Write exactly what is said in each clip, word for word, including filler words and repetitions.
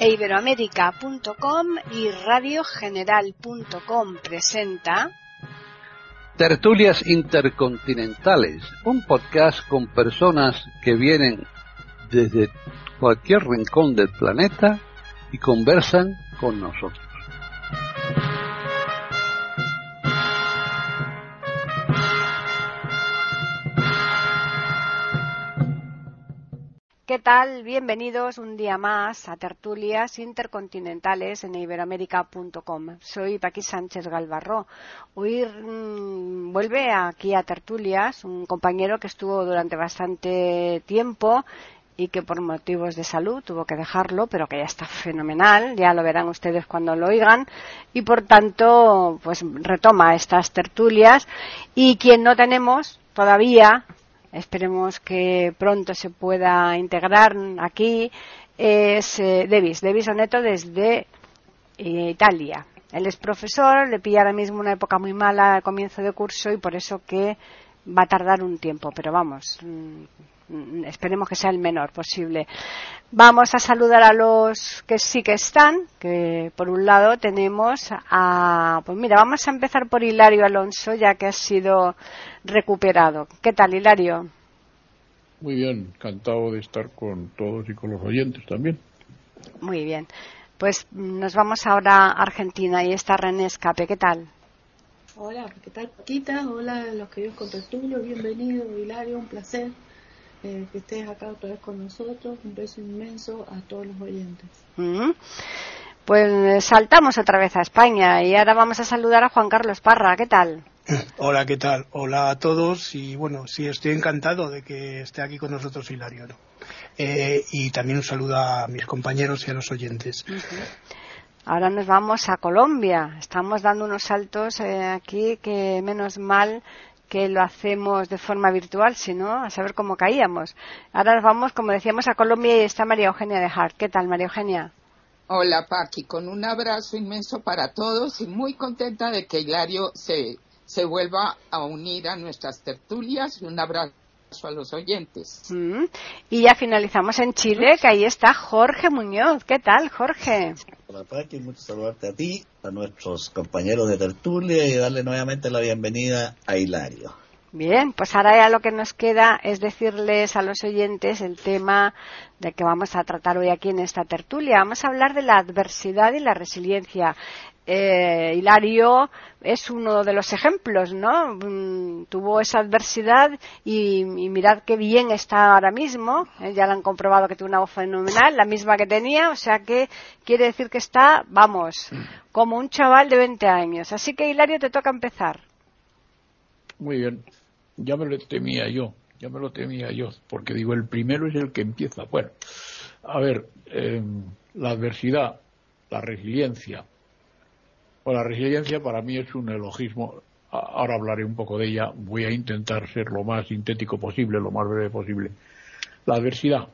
iberoamerica punto com y radio general punto com presenta Tertulias Intercontinentales, un podcast con personas que vienen desde cualquier rincón del planeta y conversan con nosotros. ¿Qué tal? Bienvenidos un día más a Tertulias Intercontinentales en iberoamerica punto com. Soy Paqui Sánchez Galvarro. Hoy mmm, vuelve aquí a Tertulias un compañero que estuvo durante bastante tiempo y que por motivos de salud tuvo que dejarlo, pero que ya está fenomenal, ya lo verán ustedes cuando lo oigan, y por tanto pues retoma estas tertulias. Y quien no tenemos todavía, esperemos que pronto se pueda integrar aquí, es eh, Devis, Devis Oneto desde eh, Italia. Él es profesor, le pilla ahora mismo una época muy mala al comienzo de curso y por eso que va a tardar un tiempo, pero vamos, mmm, esperemos que sea el menor posible. Vamos a saludar a los que sí que están, que por un lado tenemos a, pues mira, vamos a empezar por Hilario Alonso, ya que ha sido recuperado. ¿Qué tal, Hilario? Muy bien, encantado de estar con todos y con los oyentes también. Muy bien, pues nos vamos ahora a Argentina y está René Escape. ¿Qué tal? Hola, ¿qué tal, Paquita? Hola, los queridos contertulios, bienvenido, Hilario, un placer eh, que estés acá otra vez con nosotros. Un beso inmenso a todos los oyentes. Mm-hmm. Pues saltamos otra vez a España y ahora vamos a saludar a Juan Carlos Parra. ¿Qué tal? Hola, ¿qué tal? Hola a todos y bueno, sí, estoy encantado de que esté aquí con nosotros Hilario, ¿no? Eh, y también un saludo a mis compañeros y a los oyentes. Uh-huh. Ahora nos vamos a Colombia. Estamos dando unos saltos eh, aquí que menos mal que lo hacemos de forma virtual, si no, a saber cómo caíamos. Ahora nos vamos, como decíamos, a Colombia y está María Eugenia de Hart. ¿Qué tal, María Eugenia? Hola, Paqui, con un abrazo inmenso para todos y muy contenta de que Hilario se, se vuelva a unir a nuestras tertulias. Un abrazo a los oyentes. Mm. Y ya finalizamos en Chile, que ahí está Jorge Muñoz. ¿Qué tal, Jorge? Hola, Paqui, mucho saludarte a ti, a nuestros compañeros de tertulia y darle nuevamente la bienvenida a Hilario. Bien, pues ahora ya lo que nos queda es decirles a los oyentes el tema de que vamos a tratar hoy aquí en esta tertulia. Vamos a hablar de la adversidad y la resiliencia. Eh, Hilario es uno de los ejemplos, ¿no? Mm, tuvo esa adversidad y, y mirad qué bien está ahora mismo. Eh, ya lo han comprobado que tiene una voz fenomenal, la misma que tenía, o sea que quiere decir que está, vamos, como un chaval de veinte años. Así que, Hilario, te toca empezar. Muy bien. Ya me lo temía yo, ya me lo temía yo, porque digo, el primero es el que empieza. Bueno, a ver, eh, la adversidad, la resiliencia. Bueno, la resiliencia para mí es un elogismo, ahora hablaré un poco de ella, voy a intentar ser lo más sintético posible, lo más breve posible. La adversidad,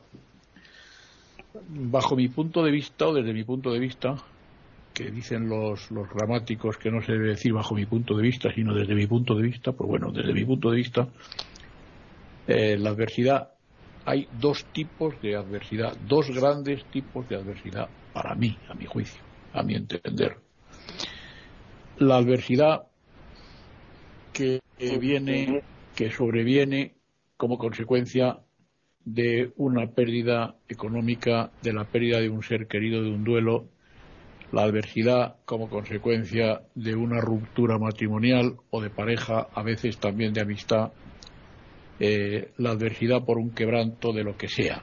bajo mi punto de vista, o desde mi punto de vista, que dicen los, los gramáticos que no se debe decir bajo mi punto de vista, sino desde mi punto de vista, pues bueno, desde mi punto de vista, eh, la adversidad, hay dos tipos de adversidad, dos grandes tipos de adversidad para mí, a mi juicio, a mi entender. La adversidad que viene, que sobreviene como consecuencia de una pérdida económica, de la pérdida de un ser querido, de un duelo, la adversidad como consecuencia de una ruptura matrimonial o de pareja, a veces también de amistad, eh, la adversidad por un quebranto de lo que sea.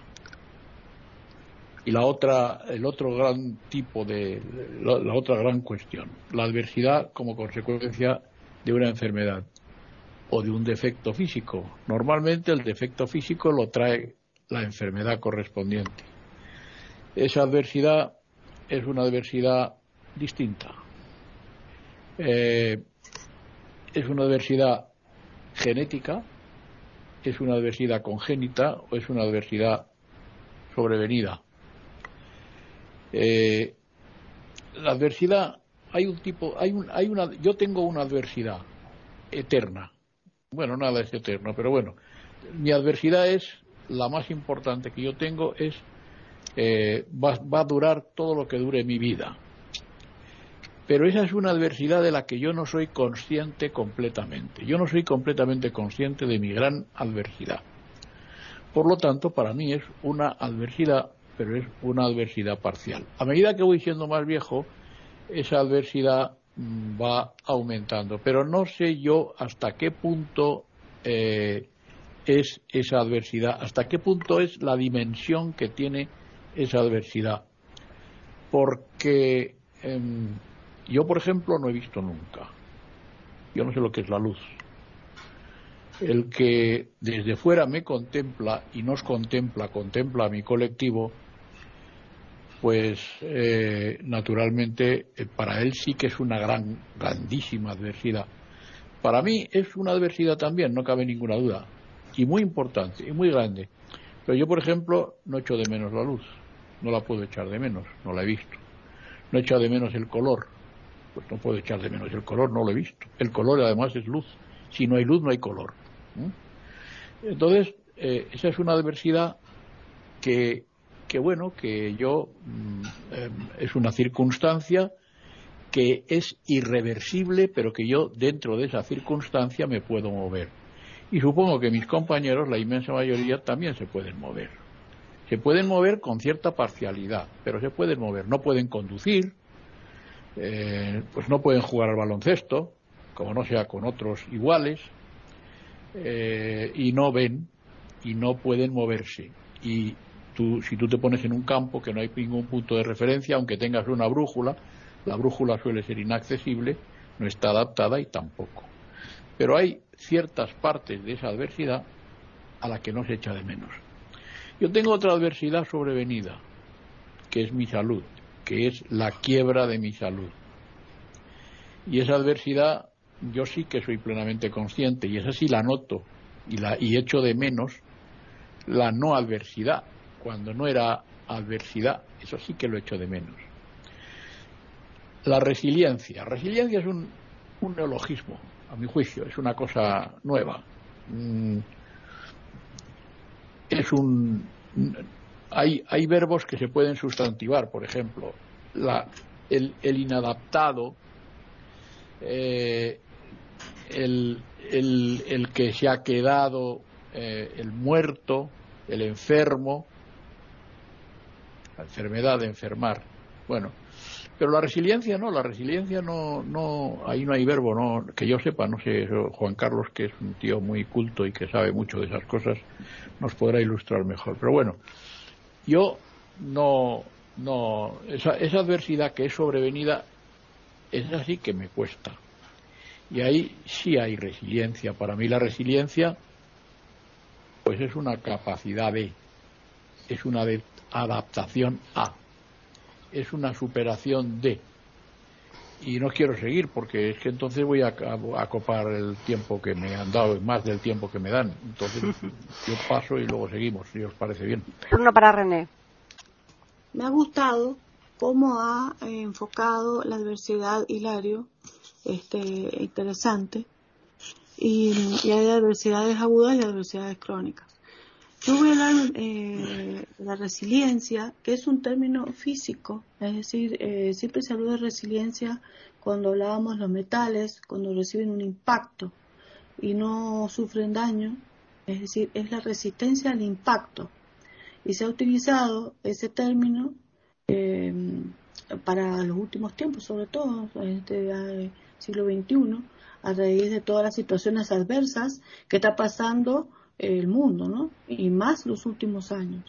Y la otra, el otro gran tipo de, la, la otra gran cuestión, la adversidad como consecuencia de una enfermedad o de un defecto físico. Normalmente el defecto físico lo trae la enfermedad correspondiente. Esa adversidad es una adversidad distinta. Eh, es una adversidad genética, es una adversidad congénita o es una adversidad sobrevenida. Eh, la adversidad, hay un tipo, hay un, hay una, yo tengo una adversidad eterna. Bueno, nada es eterno, pero bueno, mi adversidad es, la más importante que yo tengo es eh, va, va a durar todo lo que dure mi vida. Pero esa es una adversidad de la que yo no soy consciente completamente. Yo no soy completamente consciente de mi gran adversidad. Por lo tanto, para mí es una adversidad, pero es una adversidad parcial. A medida que voy siendo más viejo, esa adversidad mmm, va aumentando. Pero no sé yo hasta qué punto eh, es esa adversidad, hasta qué punto es la dimensión que tiene esa adversidad. Porque eh, yo, por ejemplo, no he visto nunca. Yo no sé lo que es la luz. El que desde fuera me contempla y nos contempla, contempla a mi colectivo, pues eh, naturalmente eh, para él sí que es una gran, grandísima adversidad. Para mí es una adversidad también, no cabe ninguna duda, y muy importante, y muy grande. Pero yo, por ejemplo, no echo de menos la luz, no la puedo echar de menos, no la he visto. No echo de menos el color, pues no puedo echar de menos el color, no lo he visto. El color además es luz, si no hay luz no hay color. Entonces, eh, esa es una adversidad que, que bueno, que yo, eh, es una circunstancia que es irreversible, pero que yo dentro de esa circunstancia me puedo mover. Y supongo que mis compañeros, la inmensa mayoría, también se pueden mover. Se pueden mover con cierta parcialidad, pero se pueden mover. No pueden conducir, eh, pues no pueden jugar al baloncesto, como no sea con otros iguales, Eh, y no ven y no pueden moverse. Y tú, si tú te pones en un campo que no hay ningún punto de referencia, aunque tengas una brújula, la brújula suele ser inaccesible, no está adaptada y tampoco. Pero hay ciertas partes de esa adversidad a la que no se echa de menos. Yo tengo otra adversidad sobrevenida, que es mi salud, que es la quiebra de mi salud. Y esa adversidad yo sí que soy plenamente consciente, y esa sí la noto y, la, y echo de menos la no adversidad, cuando no era adversidad, eso sí que lo echo de menos. La resiliencia. Resiliencia es un, un neologismo, a mi juicio, es una cosa nueva. Mm, es un... Hay, hay verbos que se pueden sustantivar, por ejemplo, la, el, el inadaptado, eh, El, el, el que se ha quedado, eh, el muerto, el enfermo, la enfermedad de enfermar. Bueno, pero la resiliencia no, la resiliencia no, no, ahí no hay verbo, no, que yo sepa, no sé, Juan Carlos, que es un tío muy culto y que sabe mucho de esas cosas, nos podrá ilustrar mejor. Pero bueno, yo no, no, esa, esa adversidad que es sobrevenida, esa sí que me cuesta. Y ahí sí hay resiliencia. Para mí la resiliencia pues es una capacidad de, es una de adaptación a, es una superación de. Y no quiero seguir porque es que entonces voy a, a, a copar el tiempo que me han dado, más del tiempo que me dan. Entonces yo paso y luego seguimos, si os parece bien. Turno para René. Me ha gustado cómo ha eh, enfocado la adversidad, Hilario. Este, interesante, y, y hay adversidades agudas y adversidades crónicas. Yo voy a hablar eh, de la resiliencia, que es un término físico, es decir, eh, siempre se habló de resiliencia cuando hablábamos de los metales, cuando reciben un impacto y no sufren daño, es decir, es la resistencia al impacto, y se ha utilizado ese término eh, para los últimos tiempos, sobre todo este, eh, siglo veintiuno, a raíz de todas las situaciones adversas que está pasando el mundo, ¿no? Y más los últimos años.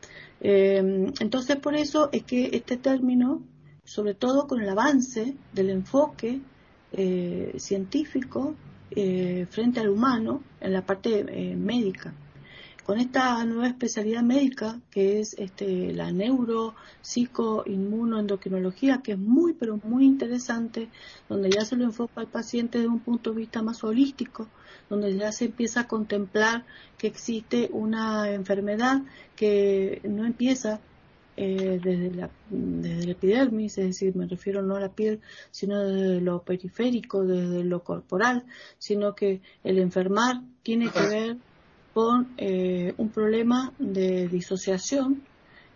Eh, entonces, por eso es que este término, sobre todo con el avance del enfoque eh, científico eh, frente al humano en la parte eh, médica, con esta nueva especialidad médica que es este, la neuro, psico, inmunoendocrinología, que es muy, pero muy interesante, donde ya se lo enfoca al paciente desde un punto de vista más holístico, donde ya se empieza a contemplar que existe una enfermedad que no empieza eh, desde, la, desde la epidermis, es decir, me refiero no a la piel, sino desde lo periférico, desde lo corporal, sino que el enfermar tiene que ver con eh, un problema de disociación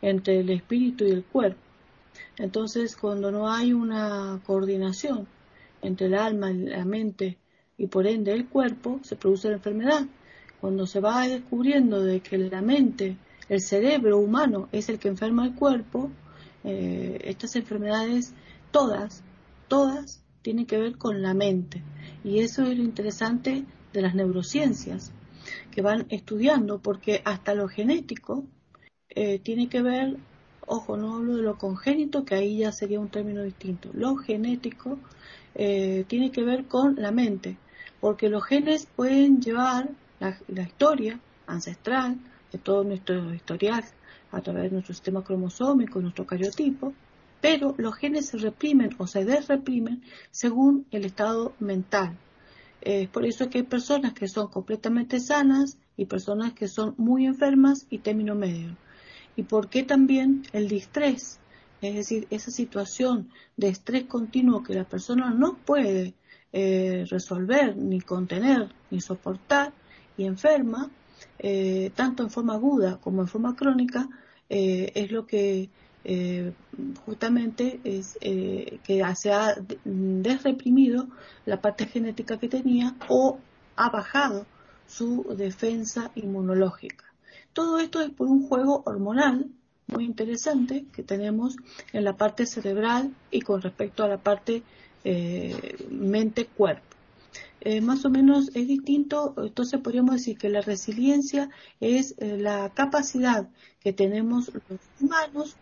entre el espíritu y el cuerpo. Entonces, cuando no hay una coordinación entre el alma, la mente y por ende el cuerpo, se produce la enfermedad. Cuando se va descubriendo de que la mente, el cerebro humano es el que enferma el cuerpo, eh, estas enfermedades, todas, todas tienen que ver con la mente. Y eso es lo interesante de las neurociencias, que van estudiando, porque hasta lo genético eh, tiene que ver, ojo, no hablo de lo congénito, que ahí ya sería un término distinto. Lo genético eh, tiene que ver con la mente, porque los genes pueden llevar la, la historia ancestral de todo nuestro historial a través de nuestro sistema cromosómico, nuestro cariotipo, pero los genes se reprimen o se desreprimen según el estado mental. Es eh, por eso que hay personas que son completamente sanas y personas que son muy enfermas y término medio. Y por qué también el distrés, es decir, esa situación de estrés continuo que la persona no puede eh, resolver, ni contener, ni soportar, y enferma, eh, tanto en forma aguda como en forma crónica, eh, es lo que eh, justamente es eh, que se ha desreprimido la parte genética que tenía o ha bajado su defensa inmunológica. Todo esto es por un juego hormonal muy interesante que tenemos en la parte cerebral y con respecto a la parte eh, mente-cuerpo. Eh, más o menos es distinto, entonces podríamos decir que la resiliencia es eh, la capacidad que tenemos los humanos,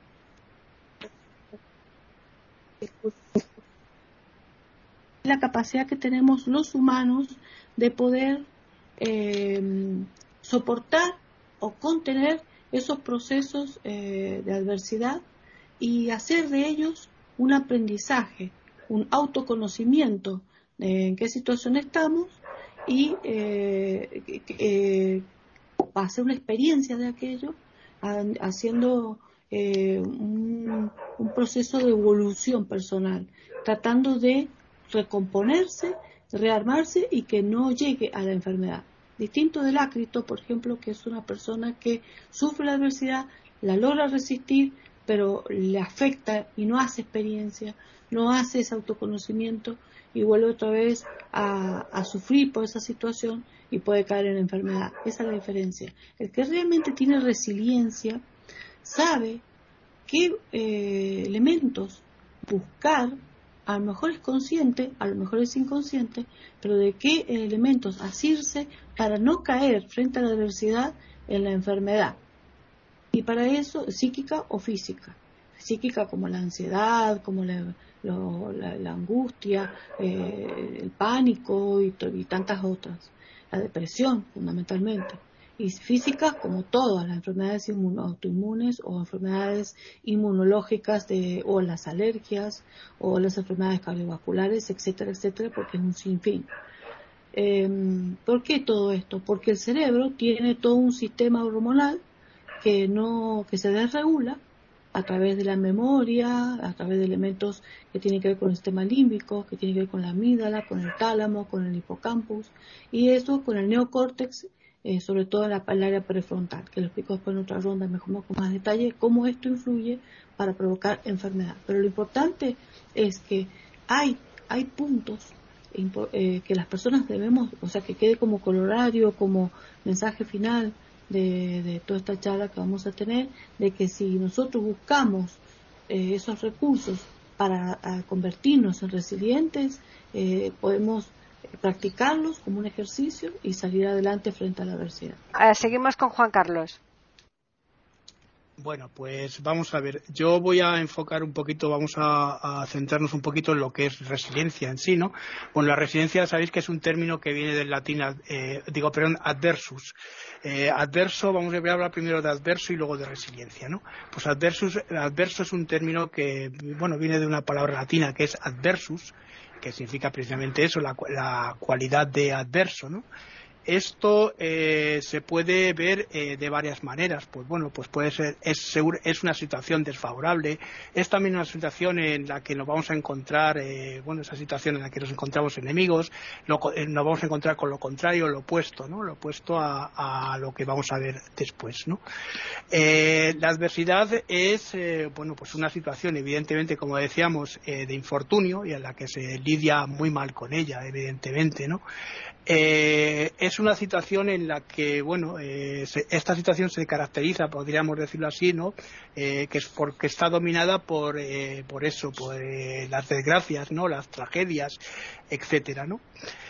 la capacidad que tenemos los humanos de poder eh, soportar o contener esos procesos eh, de adversidad y hacer de ellos un aprendizaje, un autoconocimiento de en qué situación estamos y eh, eh, hacer una experiencia de aquello, haciendo eh, un, un proceso de evolución personal, tratando de recomponerse, rearmarse y que no llegue a la enfermedad. Distinto del ácrito, por ejemplo, que es una persona que sufre la adversidad, la logra resistir, pero le afecta y no hace experiencia, no hace ese autoconocimiento y vuelve otra vez a, a sufrir por esa situación y puede caer en la enfermedad. Esa es la diferencia. El que realmente tiene resiliencia sabe qué eh, elementos buscar. A lo mejor es consciente, a lo mejor es inconsciente, pero de qué elementos asirse para no caer frente a la adversidad en la enfermedad. Y para eso, psíquica o física. Psíquica como la ansiedad, como la, lo, la, la angustia, eh, el pánico y, y tantas otras. La depresión, fundamentalmente. Y física como todas las enfermedades autoinmunes o enfermedades inmunológicas de, o las alergias o las enfermedades cardiovasculares, etcétera, etcétera, porque es un sinfín. Eh, ¿Por qué todo esto? Porque el cerebro tiene todo un sistema hormonal que no que se desregula a través de la memoria, a través de elementos que tienen que ver con el sistema límbico, que tienen que ver con la amígdala, con el tálamo, con el hipocampus, y eso con el neocórtex, eh, sobre todo en la, el área prefrontal, que lo explico después en otra ronda mejor con más detalle, cómo esto influye para provocar enfermedad. Pero lo importante es que hay, hay puntos eh, que las personas debemos, o sea, que quede como colorario, como mensaje final, De, de toda esta charla que vamos a tener, de que si nosotros buscamos eh, esos recursos para a convertirnos en resilientes, eh, podemos practicarlos como un ejercicio y salir adelante frente a la adversidad. Ahora seguimos con Juan Carlos. Bueno, pues vamos a ver. Yo voy a enfocar un poquito, vamos a, a centrarnos un poquito en lo que es resiliencia en sí, ¿no? Bueno, la resiliencia sabéis que es un término que viene del latín, eh, digo, perdón, adversus. Eh, adverso, vamos a hablar primero de adverso y luego de resiliencia, ¿no? Pues adversus, adverso es un término que, bueno, viene de una palabra latina que es adversus, que significa precisamente eso, la, la cualidad de adverso, ¿no? esto eh, se puede ver eh, de varias maneras. Pues bueno, pues puede ser, es, seguro, es una situación desfavorable, es también una situación en la que nos vamos a encontrar, eh, bueno, esa situación en la que nos encontramos enemigos, lo, eh, nos vamos a encontrar con lo contrario, lo opuesto, ¿no? Lo opuesto a, a lo que vamos a ver después, ¿no? Eh, la adversidad es, eh, bueno, pues una situación, evidentemente, como decíamos, eh, de infortunio y en la que se lidia muy mal con ella, evidentemente, ¿no? Eh, es una situación en la que, bueno, eh, se, esta situación se caracteriza, podríamos decirlo así, ¿no? Eh, que es porque está dominada por, eh, por eso, por eh, las desgracias, ¿no? Las tragedias, etcétera, ¿no?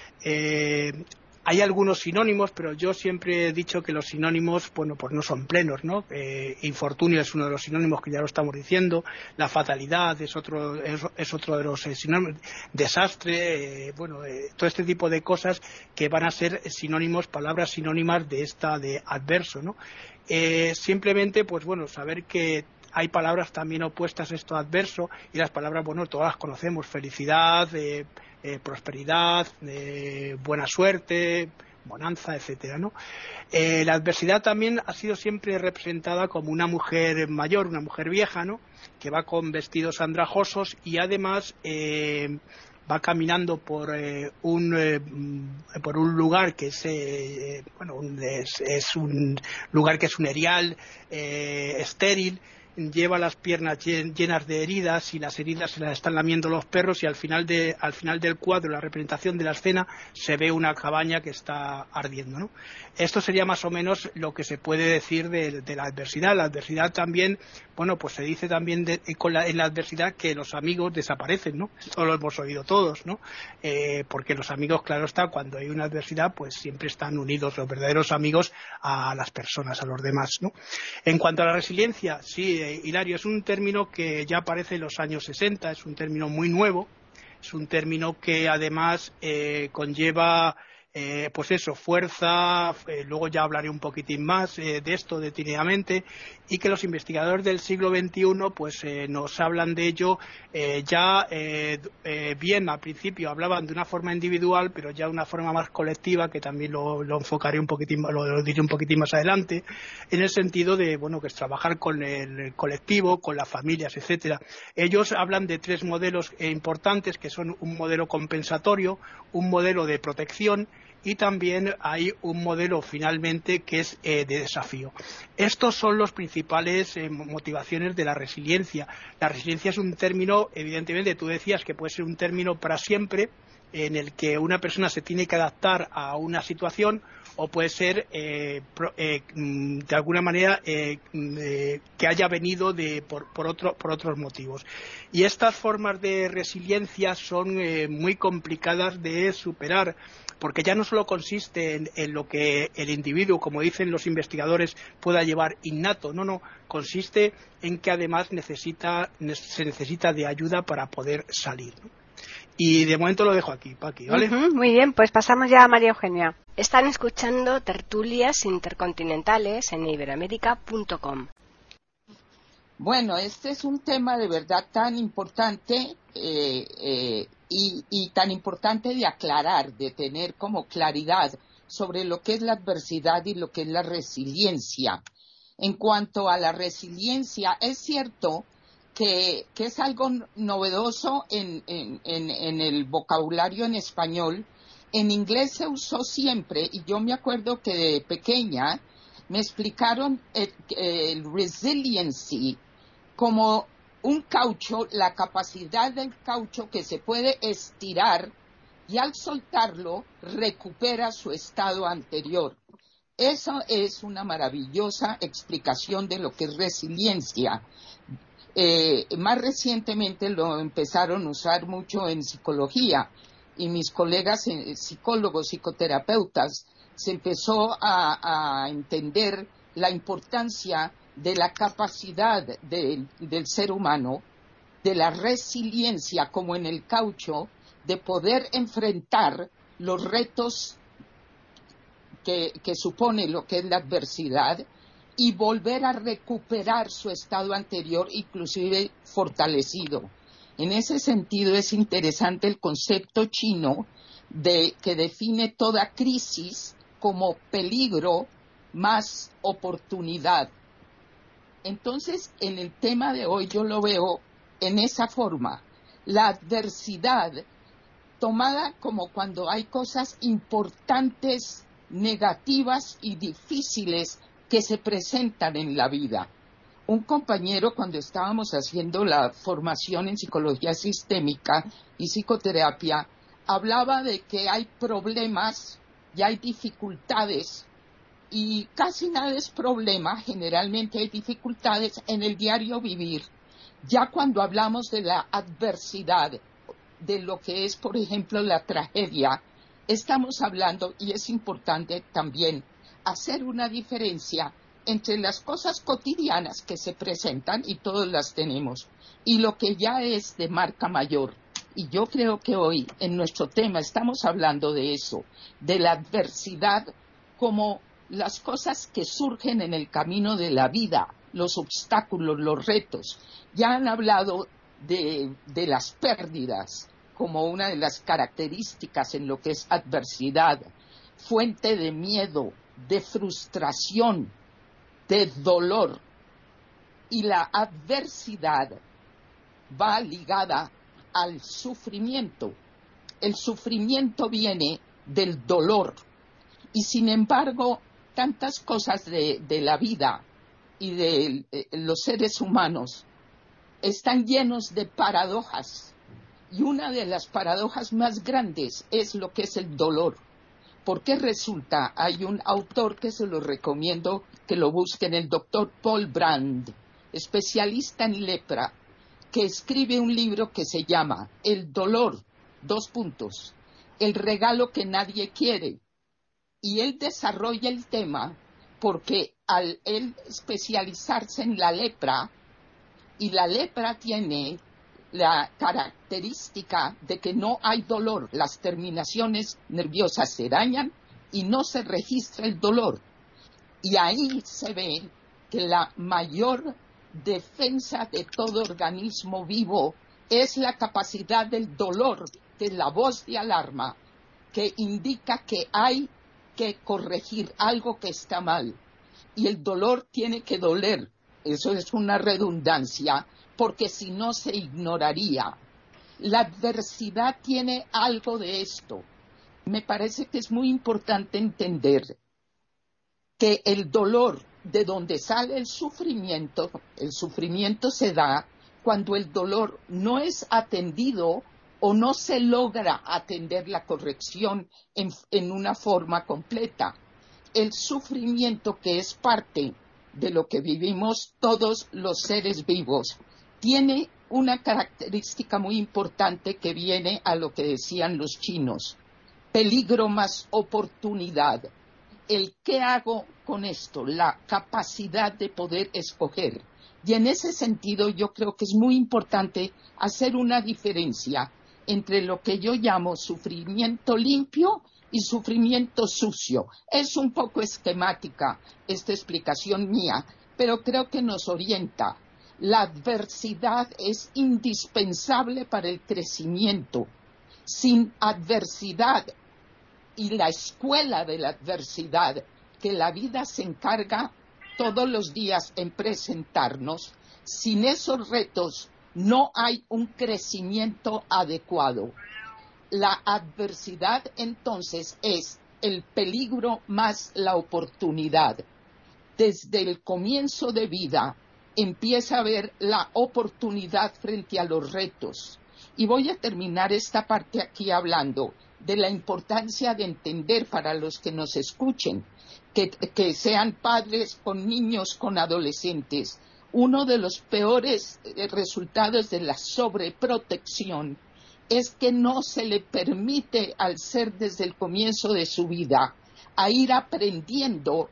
Eh, Hay algunos sinónimos, pero yo siempre he dicho que los sinónimos, bueno, pues no son plenos, ¿no? Eh, infortunio es uno de los sinónimos que ya lo estamos diciendo, la fatalidad es otro, es, es otro de los eh, sinónimos, desastre, eh, bueno, eh, todo este tipo de cosas que van a ser sinónimos, palabras sinónimas de esta de adverso, ¿no? Eh, simplemente, pues bueno, saber que hay palabras también opuestas a esto adverso, y las palabras, bueno, todas las conocemos: felicidad, eh, eh, prosperidad, eh, buena suerte, bonanza, etcétera, ¿no? Eh, la adversidad también ha sido siempre representada como una mujer mayor, una mujer vieja, ¿no? Que va con vestidos andrajosos y además eh, va caminando por eh, un eh, por un lugar que es eh, bueno un, es, es un lugar que es un erial eh, estéril. Lleva las piernas llenas de heridas y las heridas se las están lamiendo los perros, y al final de al final del cuadro, la representación de la escena, se ve una cabaña que está ardiendo, ¿no? Esto sería más o menos lo que se puede decir de, de la adversidad. La adversidad también, bueno, pues se dice también de, con la, en la adversidad que los amigos desaparecen, ¿no? Esto lo hemos oído todos, ¿no? Eh, porque los amigos, claro está, cuando hay una adversidad, pues siempre están unidos los verdaderos amigos a las personas, a los demás, ¿no? En cuanto a la resiliencia, sí, eh, Hilario, es un término que ya aparece en los años sesenta, es un término muy nuevo, es un término que además eh, conlleva Eh, pues eso, fuerza, eh, luego ya hablaré un poquitín más eh, de esto detenidamente, y que los investigadores del siglo veintiuno pues eh, nos hablan de ello eh, ya eh, eh, bien al principio hablaban de una forma individual, pero ya de una forma más colectiva, que también lo, lo enfocaré un poquitín, lo, lo diré un poquitín más adelante, en el sentido de, bueno, que es trabajar con el colectivo, con las familias, etcétera. Ellos hablan de tres modelos eh, importantes, que son un modelo compensatorio, un modelo de protección, y también hay un modelo finalmente que es eh, de desafío. Estos son los principales eh, motivaciones de la resiliencia. La resiliencia es un término, evidentemente, tú decías que puede ser un término para siempre, en el que una persona se tiene que adaptar a una situación, o puede ser eh, pro, eh, de alguna manera eh, eh, que haya venido de, por, por, otro, por otros motivos. Y estas formas de resiliencia son eh, muy complicadas de superar, porque ya no solo consiste en, en lo que el individuo, como dicen los investigadores, pueda llevar innato, no, no, consiste en que además necesita, se necesita de ayuda para poder salir, ¿no? Y de momento lo dejo aquí, Paqui, ¿vale? Uh-huh, muy bien, pues pasamos ya a María Eugenia. Están escuchando Tertulias Intercontinentales en iberoamérica punto com. Bueno, este es un tema de verdad tan importante eh, eh, y, y tan importante de aclarar, de tener como claridad sobre lo que es la adversidad y lo que es la resiliencia. En cuanto a la resiliencia, es cierto que, que es algo novedoso en, en, en, en el vocabulario en español. En inglés se usó siempre, y yo me acuerdo que de pequeña me explicaron el, el resiliency como un caucho, la capacidad del caucho que se puede estirar y al soltarlo recupera su estado anterior. Eso es una maravillosa explicación de lo que es resiliencia. Eh, más recientemente lo empezaron a usar mucho en psicología, y mis colegas eh, psicólogos, psicoterapeutas, se empezó a, a entender la importancia de la capacidad de, del ser humano, de la resiliencia, como en el caucho, de poder enfrentar los retos que, que supone lo que es la adversidad y volver a recuperar su estado anterior, inclusive fortalecido. En ese sentido es interesante el concepto chino de que define toda crisis como peligro más oportunidad. Entonces, en el tema de hoy yo lo veo en esa forma. La adversidad tomada como cuando hay cosas importantes, negativas y difíciles que se presentan en la vida. Un compañero, cuando estábamos haciendo la formación en psicología sistémica y psicoterapia, hablaba de que hay problemas y hay dificultades, y casi nada es problema, generalmente hay dificultades en el diario vivir. Ya cuando hablamos de la adversidad, de lo que es, por ejemplo, la tragedia, estamos hablando, y es importante también hacer una diferencia entre las cosas cotidianas que se presentan, y todas las tenemos, y lo que ya es de marca mayor. Y yo creo que hoy, en nuestro tema, estamos hablando de eso, de la adversidad como las cosas que surgen en el camino de la vida, los obstáculos, los retos. Ya han hablado de, de las pérdidas como una de las características en lo que es adversidad, fuente de miedo, de frustración, de dolor. Y la adversidad va ligada al sufrimiento. El sufrimiento viene del dolor. Y sin embargo, tantas cosas de, de la vida y de eh, los seres humanos están llenos de paradojas. Y una de las paradojas más grandes es lo que es el dolor. Porque resulta, hay un autor que se lo recomiendo que lo busquen, el doctor Paul Brand, especialista en lepra, que escribe un libro que se llama El dolor, dos puntos, el regalo que nadie quiere. Y él desarrolla el tema porque al él especializarse en la lepra, y la lepra tiene la característica de que no hay dolor, las terminaciones nerviosas se dañan y no se registra el dolor. Y ahí se ve que la mayor defensa de todo organismo vivo es la capacidad del dolor, que es la voz de alarma, que indica que hay que corregir algo que está mal. Y el dolor tiene que doler. Eso es una redundancia, porque si no se ignoraría. La adversidad tiene algo de esto. Me parece que es muy importante entender que el dolor, de donde sale el sufrimiento, el sufrimiento se da cuando el dolor no es atendido o no se logra atender la corrección en, en una forma completa. El sufrimiento, que es parte de lo que vivimos todos los seres vivos, tiene una característica muy importante que viene a lo que decían los chinos: peligro más oportunidad. El qué hago con esto, la capacidad de poder escoger. Y en ese sentido yo creo que es muy importante hacer una diferencia entre lo que yo llamo sufrimiento limpio y sufrimiento sucio. Es un poco esquemática esta explicación mía, pero creo que nos orienta. La adversidad es indispensable para el crecimiento. Sin adversidad y la escuela de la adversidad que la vida se encarga todos los días en presentarnos, sin esos retos no hay un crecimiento adecuado. La adversidad entonces es el peligro más la oportunidad. Desde el comienzo de vida empieza a ver la oportunidad frente a los retos. Y voy a terminar esta parte aquí hablando de la importancia de entender para los que nos escuchen, que, que sean padres con niños, con adolescentes. Uno de los peores resultados de la sobreprotección es que no se le permite al ser desde el comienzo de su vida a ir aprendiendo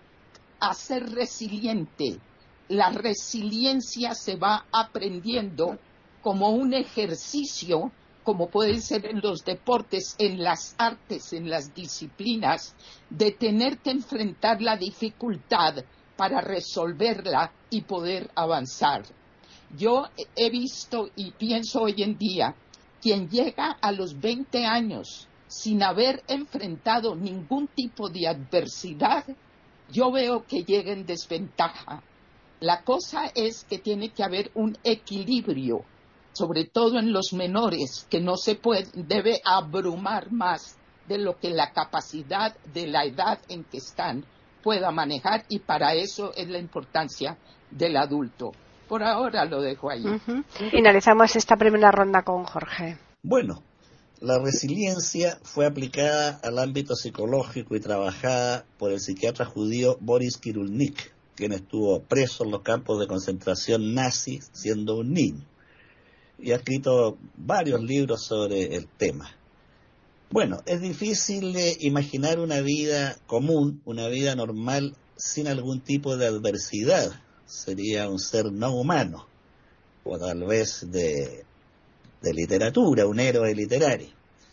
a ser resiliente. La resiliencia se va aprendiendo como un ejercicio, como puede ser en los deportes, en las artes, en las disciplinas, de tener que enfrentar la dificultad para resolverla y poder avanzar. Yo he visto y pienso hoy en día, quien llega a los veinte años sin haber enfrentado ningún tipo de adversidad, yo veo que llega en desventaja. La cosa es que tiene que haber un equilibrio, sobre todo en los menores, que no se puede, debe abrumar más de lo que la capacidad de la edad en que están pueda manejar, y para eso es la importancia del adulto. Por ahora lo dejo ahí. Uh-huh. Finalizamos esta primera ronda con Jorge. Bueno, la resiliencia fue aplicada al ámbito psicológico y trabajada por el psiquiatra judío Boris Cyrulnik, quien estuvo preso en los campos de concentración nazis siendo un niño, y ha escrito varios libros sobre el tema. Bueno, es difícil de imaginar una vida común, una vida normal, sin algún tipo de adversidad. Sería un ser no humano, o tal vez de, de literatura, un héroe literario.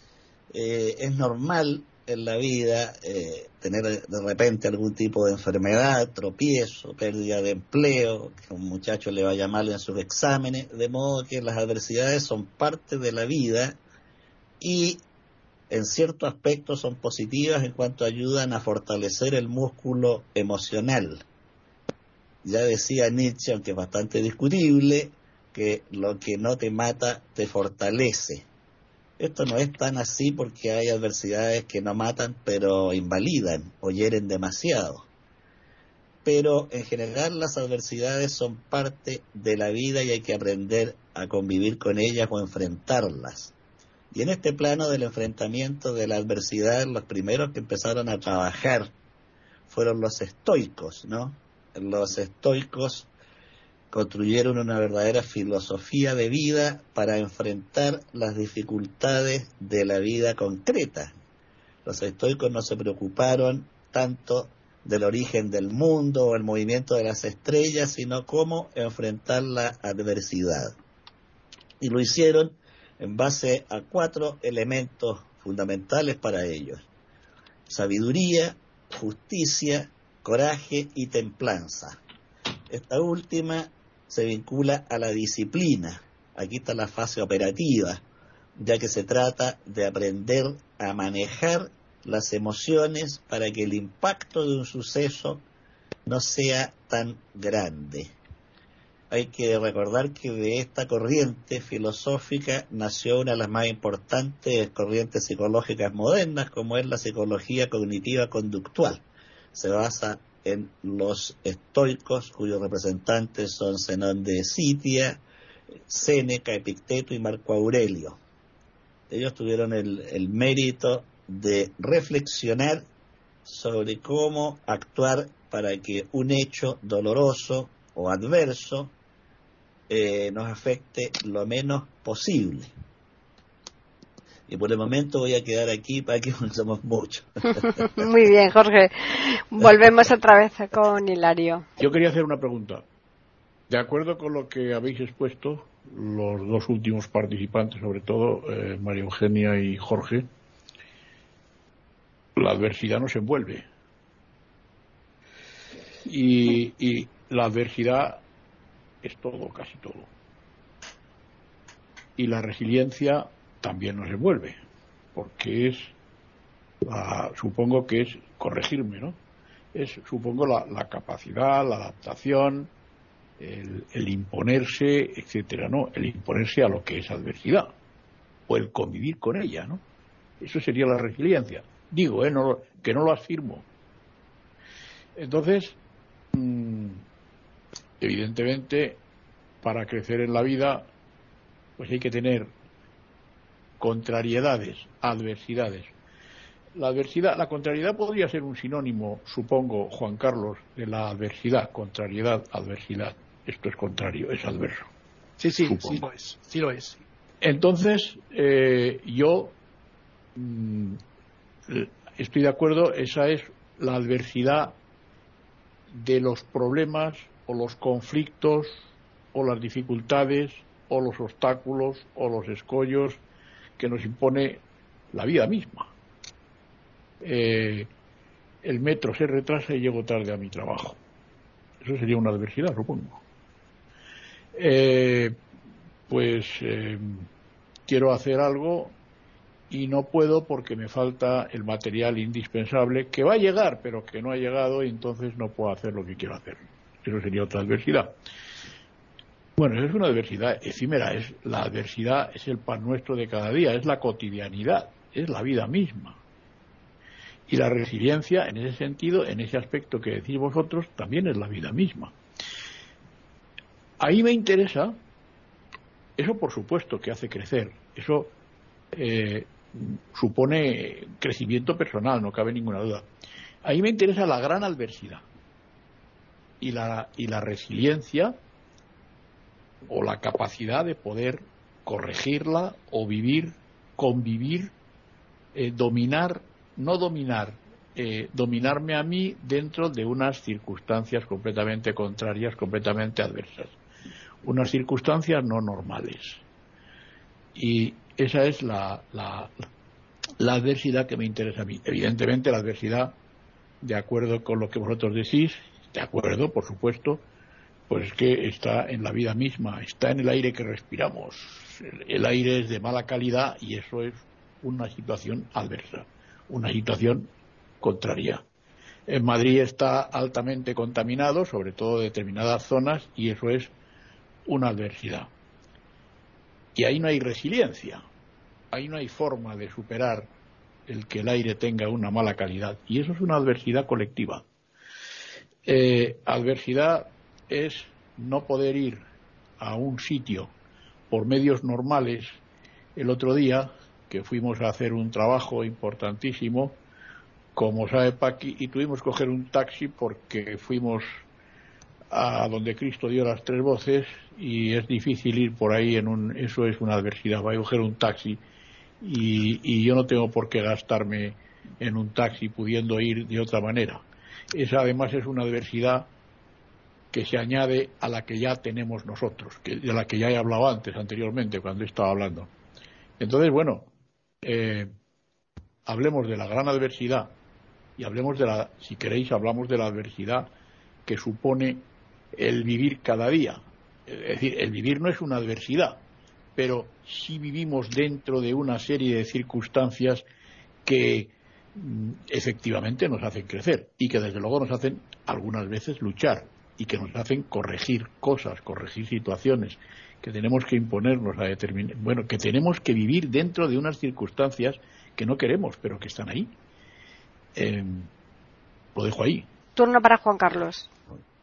Eh, es normal en la vida eh, tener de repente algún tipo de enfermedad, tropiezo, pérdida de empleo, que a un muchacho le vaya mal en sus exámenes, de modo que las adversidades son parte de la vida y en ciertos aspectos son positivas en cuanto ayudan a fortalecer el músculo emocional. Ya decía Nietzsche, aunque es bastante discutible, que lo que no te mata te fortalece. Esto no es tan así porque hay adversidades que no matan pero invalidan o hieren demasiado. Pero en general las adversidades son parte de la vida y hay que aprender a convivir con ellas o enfrentarlas. Y en este plano del enfrentamiento de la adversidad, los primeros que empezaron a trabajar fueron los estoicos, ¿no? Los estoicos construyeron una verdadera filosofía de vida para enfrentar las dificultades de la vida concreta. Los estoicos no se preocuparon tanto del origen del mundo o el movimiento de las estrellas, sino cómo enfrentar la adversidad. Y lo hicieron en base a cuatro elementos fundamentales para ellos: sabiduría, justicia, coraje y templanza. Esta última se vincula a la disciplina. Aquí está la fase operativa, ya que se trata de aprender a manejar las emociones para que el impacto de un suceso no sea tan grande. Hay que recordar que de esta corriente filosófica nació una de las más importantes corrientes psicológicas modernas, como es la psicología cognitiva conductual. Se basa en los estoicos, cuyos representantes son Zenón de Citia, Séneca, Epicteto y Marco Aurelio. Ellos tuvieron el, el mérito de reflexionar sobre cómo actuar para que un hecho doloroso o adverso eh, nos afecte lo menos posible. Y por el momento voy a quedar aquí para que somos muchos. Muy bien, Jorge. Volvemos otra vez con Hilario. Yo quería hacer una pregunta. De acuerdo con lo que habéis expuesto, los dos últimos participantes, sobre todo eh, María Eugenia y Jorge, la adversidad nos envuelve. Y, y la adversidad es todo, casi todo. Y la resiliencia también nos envuelve, porque es, la, supongo que es, corregirme, ¿no? Es, supongo, la, la capacidad, la adaptación, el, el imponerse, etcétera, ¿no? El imponerse a lo que es adversidad, o el convivir con ella, ¿no? Eso sería la resiliencia. Digo, ¿eh? No, que no lo afirmo. Entonces, mmm, evidentemente, para crecer en la vida, pues hay que tener contrariedades, adversidades. La adversidad, la contrariedad podría ser un sinónimo, supongo, Juan Carlos, de la adversidad, contrariedad, adversidad. Esto es contrario, es adverso. Sí, sí, supongo. sí lo es, sí lo es. Entonces, eh, yo mmm, estoy de acuerdo, esa es la adversidad de los problemas o los conflictos o las dificultades o los obstáculos o los escollos que nos impone la vida misma. Eh, el metro se retrasa y llego tarde a mi trabajo. Eso sería una adversidad, supongo. Eh, pues eh, quiero hacer algo y no puedo porque me falta el material indispensable que va a llegar, pero que no ha llegado, y entonces no puedo hacer lo que quiero hacer. Eso sería otra adversidad. Bueno, eso es una adversidad efímera. Es la adversidad es el pan nuestro de cada día, es la cotidianidad, es la vida misma. Y la resiliencia, en ese sentido, en ese aspecto que decís vosotros, también es la vida misma. Ahí me interesa, eso por supuesto que hace crecer, eso eh, supone crecimiento personal, no cabe ninguna duda. Ahí me interesa la gran adversidad y la, y la resiliencia o la capacidad de poder corregirla o vivir, convivir, eh, dominar, no dominar, eh, dominarme a mí dentro de unas circunstancias completamente contrarias, completamente adversas, unas circunstancias no normales. Y esa es la, la, la adversidad que me interesa a mí. Evidentemente la adversidad, de acuerdo con lo que vosotros decís, de acuerdo, por supuesto, pues es que está en la vida misma, está en el aire que respiramos. El aire es de mala calidad y eso es una situación adversa, una situación contraria. En Madrid está altamente contaminado, sobre todo determinadas zonas, y eso es una adversidad. Y ahí no hay resiliencia, ahí no hay forma de superar el que el aire tenga una mala calidad, y eso es una adversidad colectiva. Eh, adversidad es no poder ir a un sitio por medios normales. El otro día, que fuimos a hacer un trabajo importantísimo, como sabe Paqui, y tuvimos que coger un taxi porque fuimos a donde Cristo dio las tres voces, y es difícil ir por ahí en un, eso es una adversidad. Voy a coger un taxi y, y yo no tengo por qué gastarme en un taxi pudiendo ir de otra manera. Esa además es una adversidad que se añade a la que ya tenemos nosotros, que, de la que ya he hablado antes, anteriormente, cuando estaba hablando. Entonces, bueno, eh, hablemos de la gran adversidad y hablemos de la, si queréis, hablamos de la adversidad que supone el vivir cada día. Es decir, el vivir no es una adversidad, pero sí vivimos dentro de una serie de circunstancias que mm, efectivamente nos hacen crecer y que desde luego nos hacen algunas veces luchar y que nos hacen corregir cosas, corregir situaciones, que tenemos que imponernos a determinar, bueno, que tenemos que vivir dentro de unas circunstancias que no queremos, pero que están ahí. Eh, lo dejo ahí. Turno para Juan Carlos.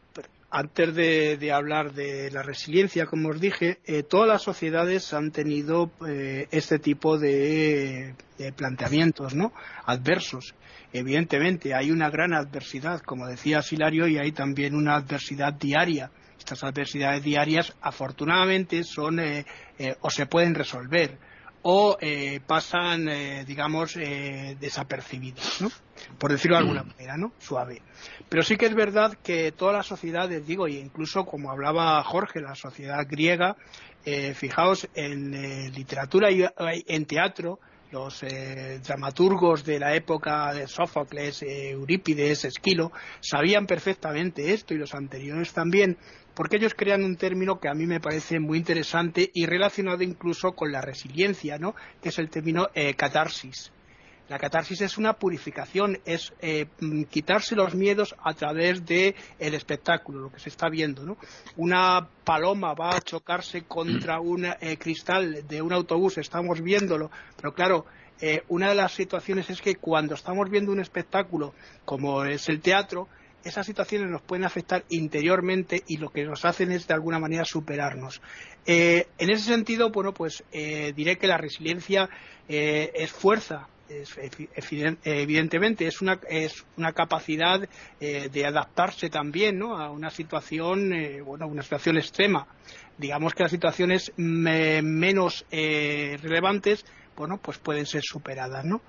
Antes de, de hablar de la resiliencia, como os dije, eh, todas las sociedades han tenido eh, este tipo de, de planteamientos, ¿no? Adversos. Evidentemente, hay una gran adversidad, como decía Hilario, y hay también una adversidad diaria. Estas adversidades diarias, afortunadamente, son eh, eh, o se pueden resolver o eh, pasan, eh, digamos, eh, desapercibidas, ¿no? Por decirlo de alguna manera, ¿no? Suave. Pero sí que es verdad que todas las sociedades, digo, y incluso como hablaba Jorge, la sociedad griega, eh, fijaos, en eh, literatura y en teatro, los eh, dramaturgos de la época de Sófocles, eh, Eurípides, Esquilo, sabían perfectamente esto, y los anteriores también, porque ellos crean un término que a mí me parece muy interesante y relacionado incluso con la resiliencia, ¿no? Que es el término eh, catarsis. La catarsis es una purificación, es eh, quitarse los miedos a través del espectáculo, lo que se está viendo, ¿no? Una paloma va a chocarse contra un eh, cristal de un autobús, estamos viéndolo, pero claro, eh, una de las situaciones es que cuando estamos viendo un espectáculo, como es el teatro, esas situaciones nos pueden afectar interiormente y lo que nos hacen es de alguna manera superarnos. Eh, en ese sentido, bueno, pues eh, diré que la resiliencia eh, es fuerza. Es, evidentemente es una es una capacidad eh, de adaptarse también, ¿no? A una situación eh, bueno una situación extrema. Digamos que las situaciones me, menos eh, relevantes, bueno, pues pueden ser superadas, ¿no?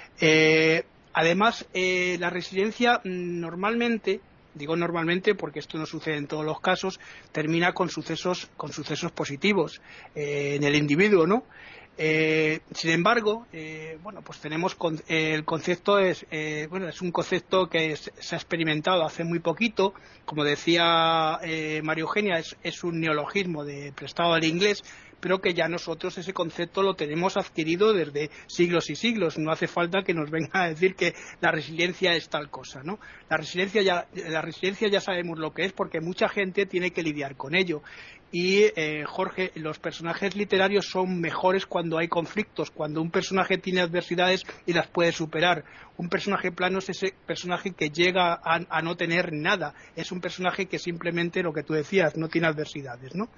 Eh, además eh, la resiliencia normalmente, digo normalmente porque esto no sucede en todos los casos, termina con sucesos con sucesos positivos eh, en el individuo, ¿no? Eh, sin embargo, eh, bueno, pues tenemos con, eh, el concepto es eh, bueno es un concepto que es, se ha experimentado hace muy poquito, como decía eh, María Eugenia, es, es un neologismo de prestado al inglés, pero que ya nosotros ese concepto lo tenemos adquirido desde siglos y siglos. No hace falta que nos vengan a decir que la resiliencia es tal cosa, ¿no? La resiliencia ya, la resiliencia ya sabemos lo que es, porque mucha gente tiene que lidiar con ello. Y, eh, Jorge, los personajes literarios son mejores cuando hay conflictos, cuando un personaje tiene adversidades y las puede superar. Un personaje plano es ese personaje que llega a, a no tener nada. Es un personaje que simplemente, lo que tú decías, no tiene adversidades, ¿no?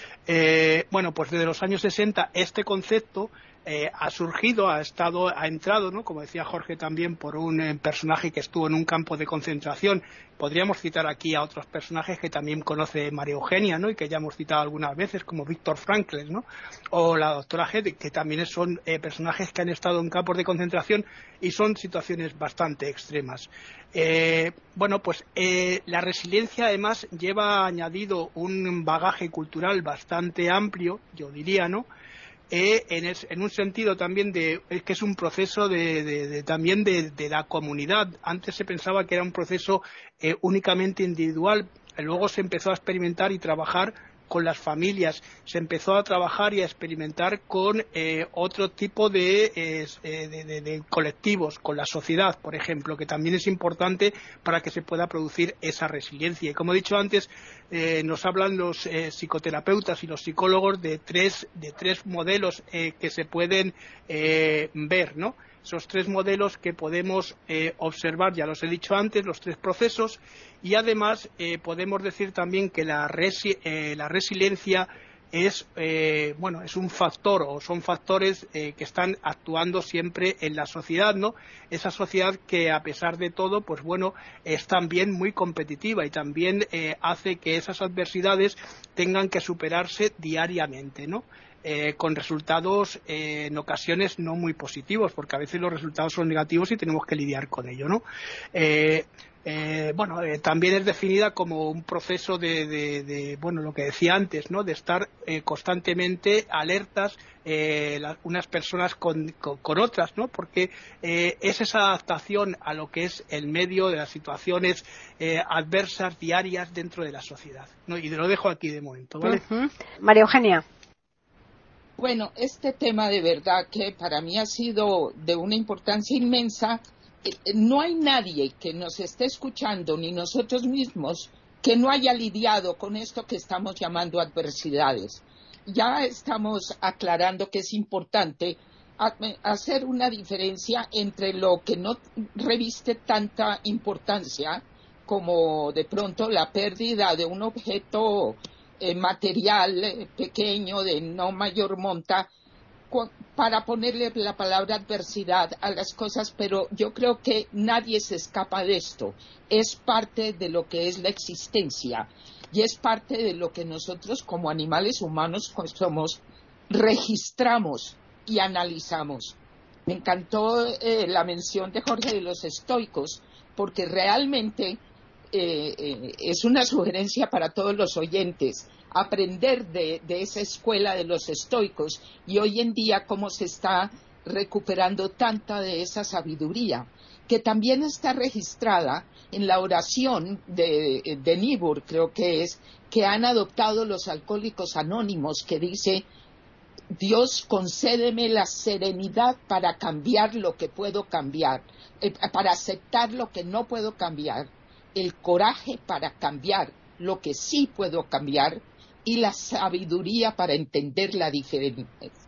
Eh, bueno, pues desde los años sesenta este concepto eh, ha surgido, ha estado, ha entrado, ¿no? Como decía Jorge también, por un eh, personaje que estuvo en un campo de concentración. Podríamos citar aquí a otros personajes que también conoce María Eugenia, ¿no? Y que ya hemos citado algunas veces, como Víctor Frankl, ¿no? O la doctora Hedde, que también son eh, personajes que han estado en campos de concentración y son situaciones bastante extremas. Eh, bueno, pues eh, la resiliencia además lleva añadido un bagaje cultural bastante amplio, yo diría, ¿no? Eh, en, el, en un sentido también de es que es un proceso de, de, de también de, de la comunidad. Antes se pensaba que era un proceso eh, únicamente individual, luego se empezó a experimentar y trabajar con las familias, se empezó a trabajar y a experimentar con eh, otro tipo de, eh, de, de, de colectivos, con la sociedad, por ejemplo, que también es importante para que se pueda producir esa resiliencia. Y como he dicho antes, eh, nos hablan los eh, psicoterapeutas y los psicólogos de tres, de tres modelos eh, que se pueden eh, ver, ¿no? Esos tres modelos que podemos eh, observar, ya los he dicho antes, los tres procesos, y además eh, podemos decir también que la, resi eh, la resiliencia es, eh, bueno, es un factor o son factores eh, que están actuando siempre en la sociedad, ¿no? Esa sociedad que a pesar de todo, pues bueno, es también muy competitiva y también eh, hace que esas adversidades tengan que superarse diariamente, ¿no? Eh, con resultados eh, en ocasiones no muy positivos, porque a veces los resultados son negativos y tenemos que lidiar con ello, ¿no? Eh, eh, bueno, eh, también es definida como un proceso de, de, de, bueno, lo que decía antes, ¿no? De estar eh, constantemente alertas eh, la, unas personas con, con, con otras, ¿no? Porque eh, es esa adaptación a lo que es el medio de las situaciones eh, adversas diarias dentro de la sociedad, ¿no? Y lo dejo aquí de momento, ¿vale? Uh-huh. María Eugenia. Bueno, este tema de verdad que para mí ha sido de una importancia inmensa. No hay nadie que nos esté escuchando, ni nosotros mismos, que no haya lidiado con esto que estamos llamando adversidades. Ya estamos aclarando que es importante hacer una diferencia entre lo que no reviste tanta importancia, como de pronto la pérdida de un objeto Eh, material eh, pequeño de no mayor monta, para ponerle la palabra adversidad a las cosas, pero yo creo que nadie se escapa de esto. Es parte de lo que es la existencia y es parte de lo que nosotros como animales humanos somos, registramos y analizamos. Me encantó eh, la mención de Jorge de los estoicos, porque realmente Eh, eh, es una sugerencia para todos los oyentes, aprender de, de esa escuela de los estoicos y hoy en día cómo se está recuperando tanta de esa sabiduría, que también está registrada en la oración de, de Niebuhr, creo que es, que han adoptado los alcohólicos anónimos, que dice: Dios, concédeme la serenidad para cambiar lo que puedo cambiar, eh, para aceptar lo que no puedo cambiar, el coraje para cambiar lo que sí puedo cambiar y la sabiduría para entender la diferen-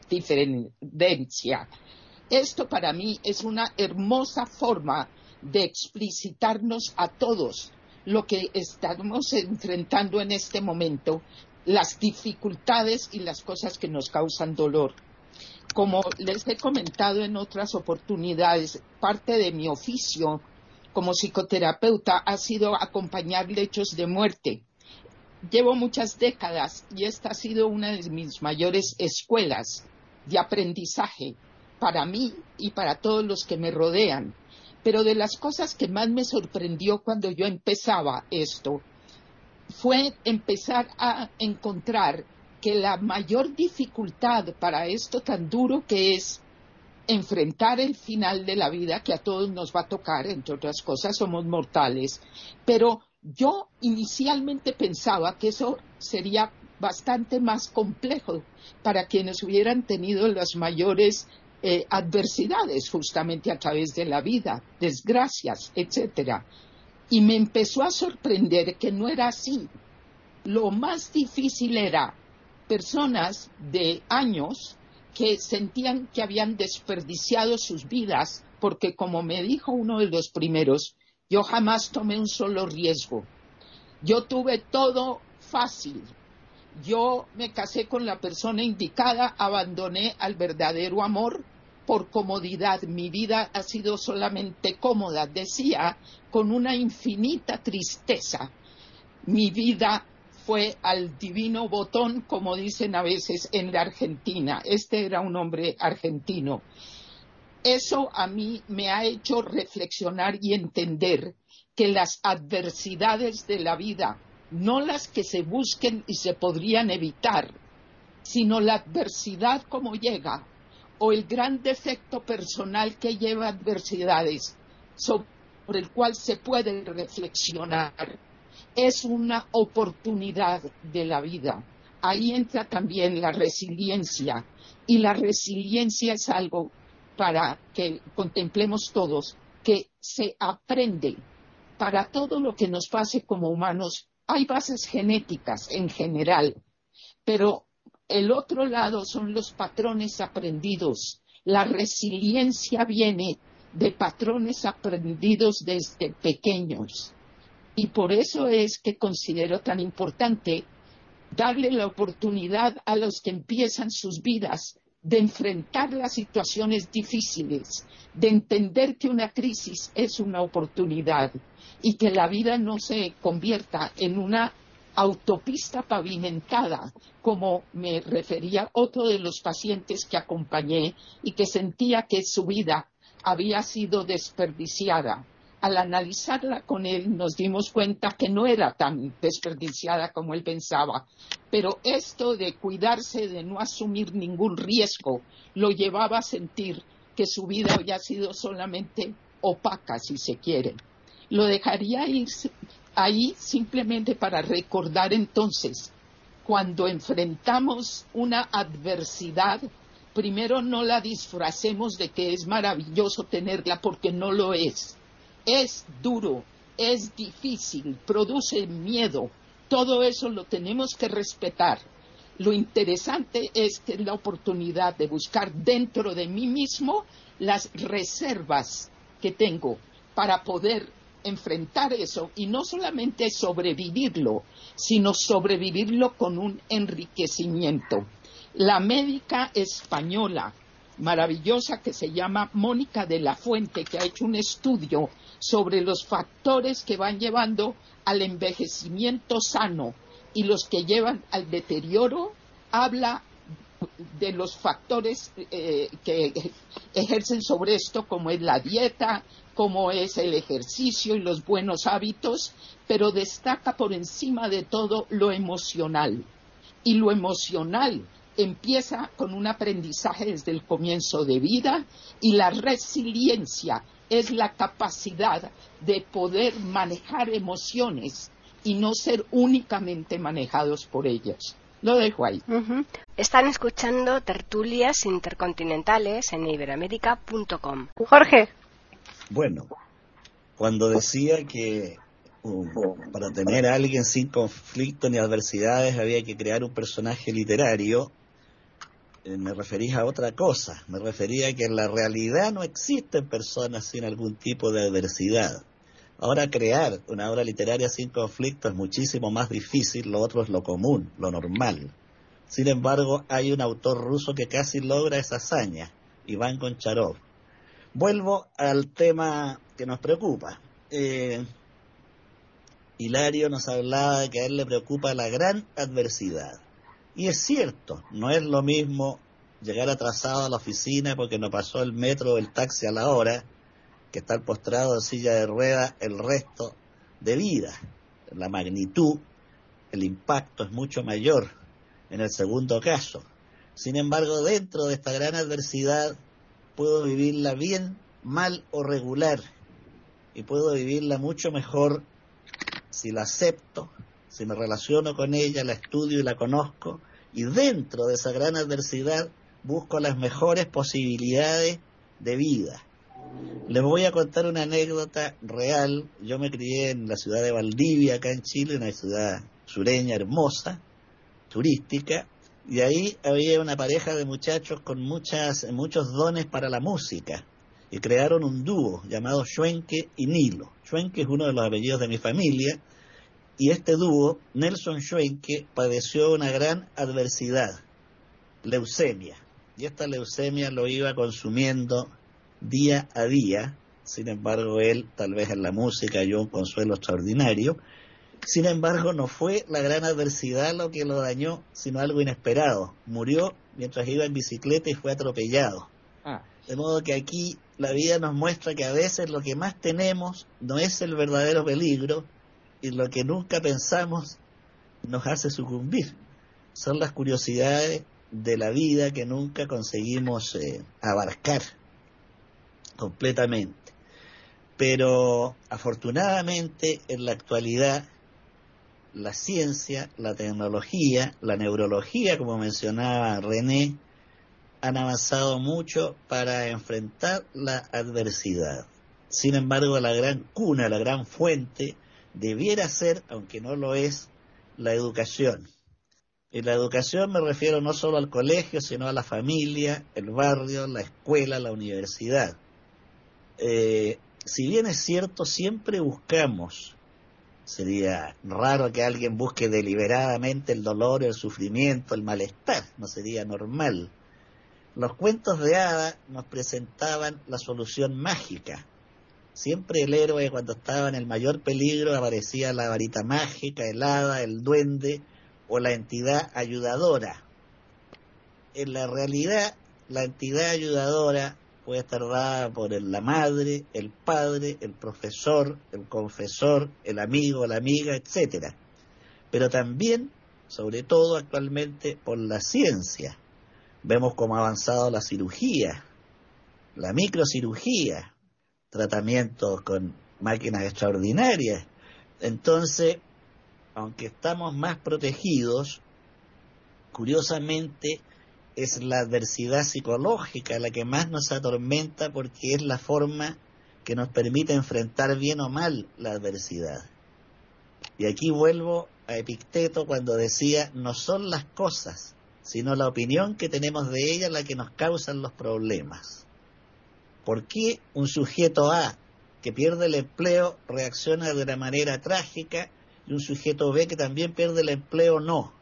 diferencia. Esto para mí es una hermosa forma de explicitarnos a todos lo que estamos enfrentando en este momento, las dificultades y las cosas que nos causan dolor. Como les he comentado en otras oportunidades, parte de mi oficio como psicoterapeuta ha sido acompañar lechos de muerte. Llevo muchas décadas y esta ha sido una de mis mayores escuelas de aprendizaje para mí y para todos los que me rodean. Pero de las cosas que más me sorprendió cuando yo empezaba esto fue empezar a encontrar que la mayor dificultad para esto tan duro que es enfrentar el final de la vida, que a todos nos va a tocar, entre otras cosas, somos mortales, pero yo inicialmente pensaba que eso sería bastante más complejo para quienes hubieran tenido las mayores eh, adversidades justamente a través de la vida, desgracias, etcétera. Y me empezó a sorprender que no era así. Lo más difícil era personas de años que sentían que habían desperdiciado sus vidas, porque como me dijo uno de los primeros, yo jamás tomé un solo riesgo. Yo tuve todo fácil. Yo me casé con la persona indicada, abandoné al verdadero amor por comodidad. Mi vida ha sido solamente cómoda, decía, con una infinita tristeza. Mi vida fue al divino botón, como dicen a veces en la Argentina. Este era un hombre argentino. Eso a mí me ha hecho reflexionar y entender que las adversidades de la vida, no las que se busquen y se podrían evitar, sino la adversidad como llega, o el gran defecto personal que lleva adversidades, sobre el cual se puede reflexionar, es una oportunidad de la vida. Ahí entra también la resiliencia, y la resiliencia es algo para que contemplemos todos, que se aprende. Para todo lo que nos pase como humanos, hay bases genéticas en general, pero el otro lado son los patrones aprendidos. La resiliencia viene de patrones aprendidos desde pequeños. Y por eso es que considero tan importante darle la oportunidad a los que empiezan sus vidas de enfrentar las situaciones difíciles, de entender que una crisis es una oportunidad y que la vida no se convierta en una autopista pavimentada, como me refería otro de los pacientes que acompañé y que sentía que su vida había sido desperdiciada. Al analizarla con él nos dimos cuenta que no era tan desperdiciada como él pensaba, pero esto de cuidarse de no asumir ningún riesgo lo llevaba a sentir que su vida había sido solamente opaca, si se quiere. Lo dejaría ir ahí simplemente para recordar entonces, cuando enfrentamos una adversidad, primero no la disfracemos de que es maravilloso tenerla, porque no lo es. Es duro, es difícil, produce miedo. Todo eso lo tenemos que respetar. Lo interesante es que es la oportunidad de buscar dentro de mí mismo las reservas que tengo para poder enfrentar eso, y no solamente sobrevivirlo, sino sobrevivirlo con un enriquecimiento. La médica española maravillosa que se llama Mónica de la Fuente, que ha hecho un estudio sobre los factores que van llevando al envejecimiento sano y los que llevan al deterioro, habla de los factores eh, que ejercen sobre esto, como es la dieta, como es el ejercicio y los buenos hábitos, pero destaca por encima de todo lo emocional. Y lo emocional empieza con un aprendizaje desde el comienzo de vida, y la resiliencia es la capacidad de poder manejar emociones y no ser únicamente manejados por ellas. Lo dejo ahí. Uh-huh. Están escuchando Tertulias Intercontinentales en iberoamérica punto com. Jorge. Bueno, cuando decía que um, para tener a alguien sin conflicto ni adversidades había que crear un personaje literario, eh, me refería a otra cosa. Me refería a que en la realidad no existen personas sin algún tipo de adversidad. Ahora, crear una obra literaria sin conflicto es muchísimo más difícil, lo otro es lo común, lo normal. Sin embargo, hay un autor ruso que casi logra esa hazaña, Iván Goncharov. Vuelvo al tema que nos preocupa. Eh, Hilario nos hablaba de que a él le preocupa la gran adversidad. Y es cierto, no es lo mismo llegar atrasado a la oficina porque no pasó el metro o el taxi a la hora, que estar postrado en silla de ruedas el resto de vida. La magnitud, el impacto es mucho mayor en el segundo caso. Sin embargo, dentro de esta gran adversidad puedo vivirla bien, mal o regular, y puedo vivirla mucho mejor si la acepto, si me relaciono con ella, la estudio y la conozco, y dentro de esa gran adversidad busco las mejores posibilidades de vida. Les voy a contar una anécdota real. Yo me crié en la ciudad de Valdivia, acá en Chile, una ciudad sureña hermosa, turística, y ahí había una pareja de muchachos con muchas, muchos dones para la música, y crearon un dúo llamado Schwenke y Nilo. Schwenke es uno de los apellidos de mi familia, y este dúo, Nelson Schwenke, padeció una gran adversidad, leucemia, y esta leucemia lo iba consumiendo día a día. Sin embargo, él, tal vez en la música, halló un consuelo extraordinario. Sin embargo, no fue la gran adversidad lo que lo dañó, sino algo inesperado. Murió mientras iba en bicicleta y fue atropellado. Ah. De modo que aquí la vida nos muestra que a veces lo que más tenemos no es el verdadero peligro, y lo que nunca pensamos nos hace sucumbir. Son las curiosidades de la vida que nunca conseguimos eh, abarcar completamente. Pero afortunadamente en la actualidad la ciencia, la tecnología, la neurología, como mencionaba René, han avanzado mucho para enfrentar la adversidad. Sin embargo, la gran cuna, la gran fuente debiera ser, aunque no lo es, la educación. Y la educación me refiero no solo al colegio, sino a la familia, el barrio, la escuela, la universidad. Eh, si bien es cierto, siempre buscamos, sería raro que alguien busque deliberadamente el dolor, el sufrimiento, el malestar, no sería normal. Los cuentos de hadas nos presentaban la solución mágica. Siempre el héroe, cuando estaba en el mayor peligro, aparecía la varita mágica, el hada, el duende o la entidad ayudadora. En la realidad, la entidad ayudadora puede estar dada por el, la madre, el padre, el profesor, el confesor, el amigo, la amiga, etcétera. Pero también, sobre todo actualmente, por la ciencia. Vemos cómo ha avanzado la cirugía, la microcirugía, tratamientos con máquinas extraordinarias. Entonces, aunque estamos más protegidos, curiosamente es la adversidad psicológica la que más nos atormenta, porque es la forma que nos permite enfrentar bien o mal la adversidad. Y aquí vuelvo a Epicteto cuando decía: no son las cosas, sino la opinión que tenemos de ellas la que nos causan los problemas. ¿Por qué un sujeto A que pierde el empleo reacciona de una manera trágica y un sujeto B que también pierde el empleo no?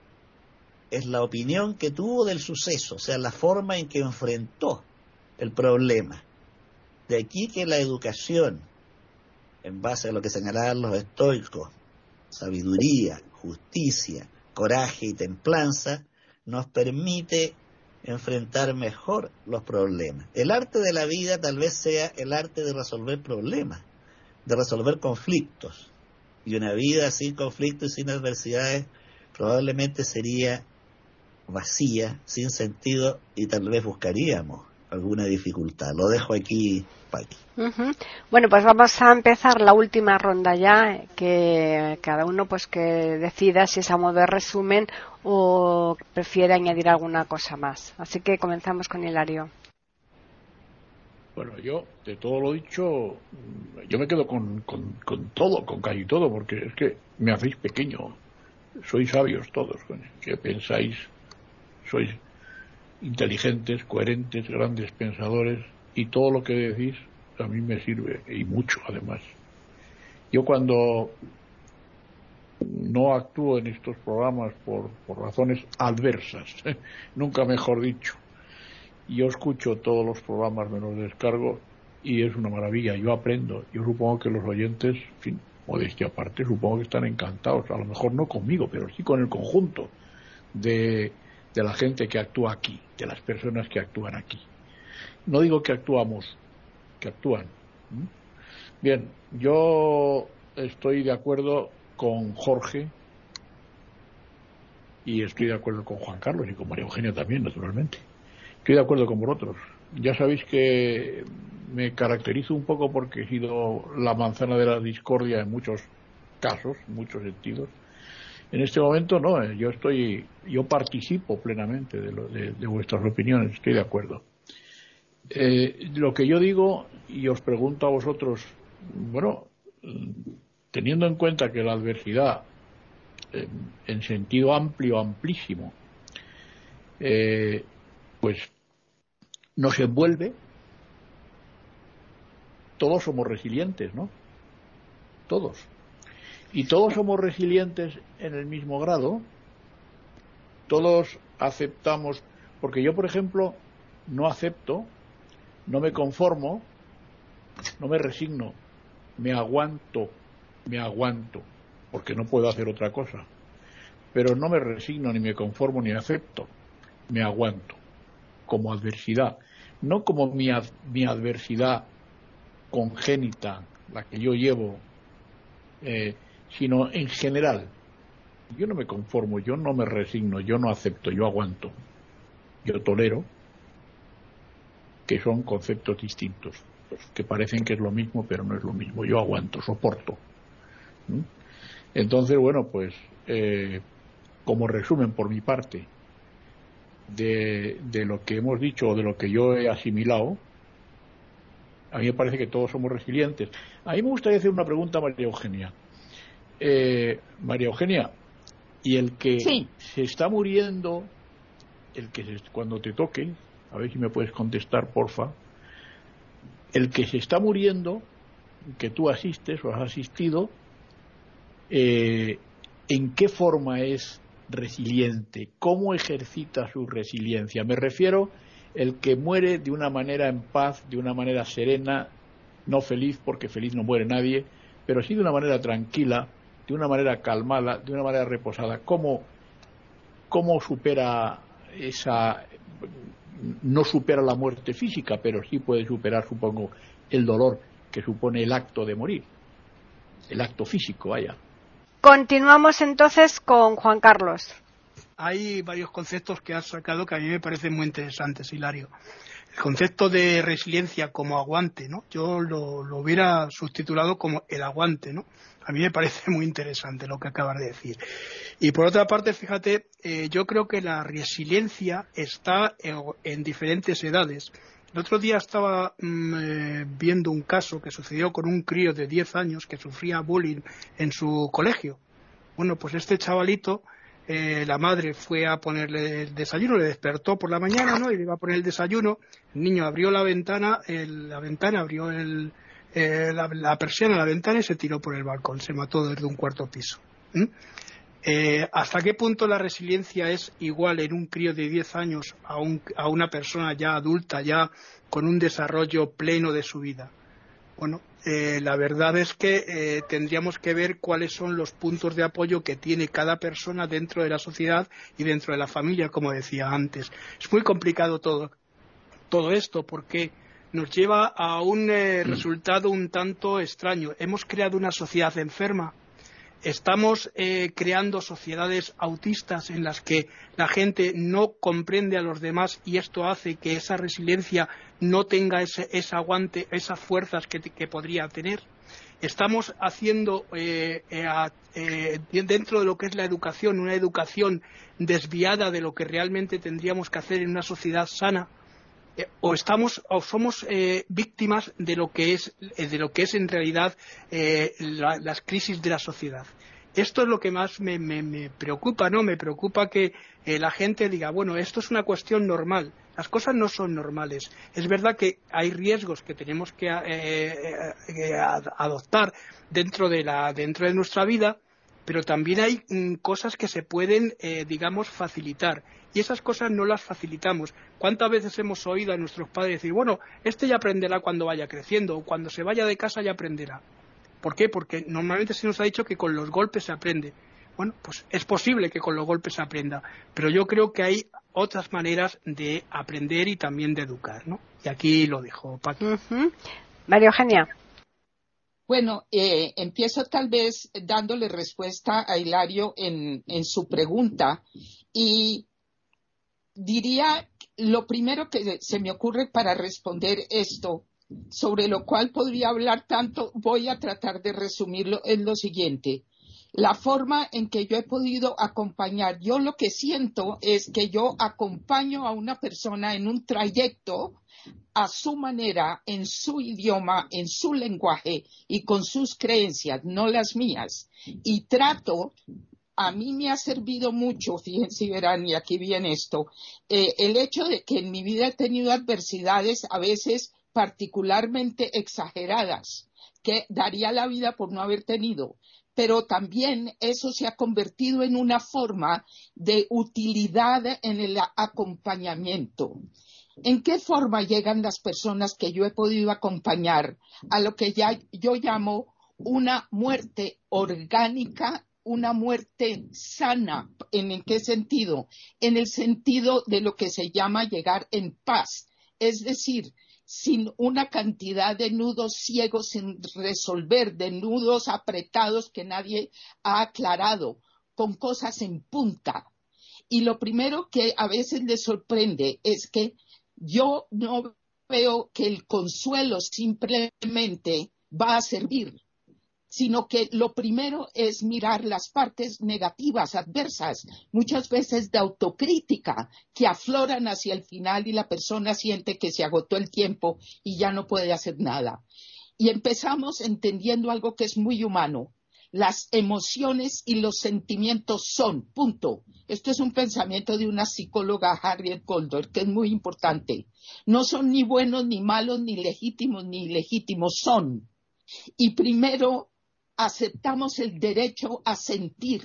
Es la opinión que tuvo del suceso, o sea, la forma en que enfrentó el problema. De aquí que la educación, en base a lo que señalaban los estoicos, sabiduría, justicia, coraje y templanza, nos permite enfrentar mejor los problemas. El arte de la vida tal vez sea el arte de resolver problemas, de resolver conflictos. Y una vida sin conflictos y sin adversidades probablemente sería vacía, sin sentido, y tal vez buscaríamos alguna dificultad. Lo dejo aquí, Paqui. Uh-huh. Bueno, pues vamos a empezar la última ronda ya, que cada uno pues que decida si es a modo de resumen o prefiere añadir alguna cosa más. Así que comenzamos con Hilario. Bueno, yo, de todo lo dicho, yo me quedo con, con, con todo, con casi todo, porque es que me hacéis pequeño. Sois sabios todos, ¿qué pensáis? Sois inteligentes, coherentes, grandes pensadores, y todo lo que decís a mí me sirve, y mucho además. Yo cuando no actúo en estos programas por, por razones adversas, ¿eh? Nunca mejor dicho, yo escucho todos los programas, me los descargo y es una maravilla, yo aprendo. Yo supongo que los oyentes, en fin, modestia aparte, supongo que están encantados, a lo mejor no conmigo, pero sí con el conjunto de, de la gente que actúa aquí, de las personas que actúan aquí. No digo que actuamos, que actúan. ¿Mm? Bien, yo estoy de acuerdo con Jorge y estoy de acuerdo con Juan Carlos y con María Eugenia también, naturalmente. Estoy de acuerdo con vosotros. Ya sabéis que me caracterizo un poco porque he sido la manzana de la discordia en muchos casos, en muchos sentidos, En este momento no, yo estoy, yo participo plenamente de, lo, de, de vuestras opiniones, estoy de acuerdo. Eh, lo que yo digo, y os pregunto a vosotros, bueno, teniendo en cuenta que la adversidad, eh, en sentido amplio, amplísimo, eh, pues nos envuelve, todos somos resilientes, ¿no? Todos. Y todos somos resilientes en el mismo grado, todos aceptamos, porque yo, por ejemplo, no acepto, no me conformo, no me resigno, me aguanto, me aguanto, porque no puedo hacer otra cosa. Pero no me resigno, ni me conformo, ni acepto, me aguanto, como adversidad. No como mi, ad, mi adversidad congénita, la que yo llevo, eh, sino en general. Yo no me conformo, yo no me resigno, yo no acepto, yo aguanto, yo tolero, que son conceptos distintos, que parecen que es lo mismo, pero no es lo mismo. Yo aguanto, soporto. ¿Mm? Entonces, bueno, pues, eh, como resumen por mi parte de, de lo que hemos dicho o de lo que yo he asimilado, a mí me parece que todos somos resilientes. A mí me gustaría hacer una pregunta a María Eugenia. Eh, María Eugenia, y el que sí. se está muriendo, el que se, cuando te toque, a ver si me puedes contestar, porfa, el que se está muriendo, que tú asistes o has asistido, eh, ¿en qué forma es resiliente? ¿Cómo ejercita su resiliencia? Me refiero el que muere de una manera en paz, de una manera serena, no feliz, porque feliz no muere nadie, pero sí de una manera tranquila, de una manera calmada, de una manera reposada. ¿Cómo, cómo supera esa... no supera la muerte física, pero sí puede superar, supongo, el dolor que supone el acto de morir, el acto físico, vaya. Continuamos entonces con Juan Carlos. Hay varios conceptos que has sacado que a mí me parecen muy interesantes, Hilario. El concepto de resiliencia como aguante, ¿no? Yo lo, lo hubiera subtitulado como el aguante, ¿no? A mí me parece muy interesante lo que acabas de decir. Y por otra parte, fíjate, eh, yo creo que la resiliencia está en, en diferentes edades. El otro día estaba mmm, eh, viendo un caso que sucedió con un crío de diez años que sufría bullying en su colegio. Bueno, pues este chavalito, eh, la madre fue a ponerle el desayuno, le despertó por la mañana, ¿no? Y le iba a poner el desayuno. El niño abrió la ventana, el, la ventana abrió el... Eh, la, la persiana a la ventana y se tiró por el balcón, se mató desde un cuarto piso. ¿Mm? Eh, ¿Hasta qué punto la resiliencia es igual en un crío de diez años a, un, a una persona ya adulta, ya con un desarrollo pleno de su vida? Bueno, eh, la verdad es que eh, tendríamos que ver cuáles son los puntos de apoyo que tiene cada persona dentro de la sociedad y dentro de la familia, como decía antes. Es muy complicado todo, todo esto porque nos lleva a un eh, resultado un tanto extraño. Hemos creado una sociedad enferma. Estamos eh, creando sociedades autistas en las que la gente no comprende a los demás y esto hace que esa resiliencia no tenga ese, ese aguante, esas fuerzas que, que podría tener. Estamos haciendo eh, eh, eh, dentro de lo que es la educación, una educación desviada de lo que realmente tendríamos que hacer en una sociedad sana. Eh, o estamos o somos eh, víctimas de lo que es eh, de lo que es en realidad eh, la, las crisis de la sociedad. Esto es lo que más me, me, me preocupa, ¿no? Me preocupa que eh, la gente diga, bueno, esto es una cuestión normal. Las cosas no son normales. Es verdad que hay riesgos que tenemos que eh, eh, adoptar dentro de la dentro de nuestra vida, pero también hay mm, cosas que se pueden, eh, digamos, facilitar. Y esas cosas no las facilitamos. ¿Cuántas veces hemos oído a nuestros padres decir, bueno, este ya aprenderá cuando vaya creciendo, o cuando se vaya de casa ya aprenderá? ¿Por qué? Porque normalmente se nos ha dicho que con los golpes se aprende. Bueno, pues es posible que con los golpes se aprenda, pero yo creo que hay otras maneras de aprender y también de educar, ¿no? Y aquí lo dejo, Paqui. Uh-huh. María Eugenia. Bueno, eh, empiezo tal vez dándole respuesta a Hilario en, en su pregunta y diría lo primero que se me ocurre para responder esto, sobre lo cual podría hablar tanto, voy a tratar de resumirlo, es lo siguiente. la forma en que yo he podido acompañar. Yo lo que siento es que yo acompaño a una persona en un trayecto a su manera, en su idioma, en su lenguaje y con sus creencias, no las mías. Y trato, a mí me ha servido mucho, fíjense, verán, y aquí viene esto, eh, el hecho de que en mi vida he tenido adversidades a veces particularmente exageradas, que daría la vida por no haber tenido. Pero también eso se ha convertido en una forma de utilidad en el acompañamiento. ¿En qué forma llegan las personas que yo he podido acompañar a lo que ya yo llamo una muerte orgánica, una muerte sana? ¿En qué sentido? En el sentido de lo que se llama llegar en paz, es decir, sin una cantidad de nudos ciegos sin resolver, de nudos apretados que nadie ha aclarado, con cosas en punta. Y lo primero que a veces les sorprende es que yo no veo que el consuelo simplemente va a servir, sino que lo primero es mirar las partes negativas, adversas, muchas veces de autocrítica, que afloran hacia el final y la persona siente que se agotó el tiempo y ya no puede hacer nada. Y empezamos entendiendo algo que es muy humano. Las emociones y los sentimientos son, punto. Esto es un pensamiento de una psicóloga, Harriet Goldberg, que es muy importante. No son ni buenos, ni malos, ni legítimos, ni ilegítimos, son. Y primero aceptamos el derecho a sentir.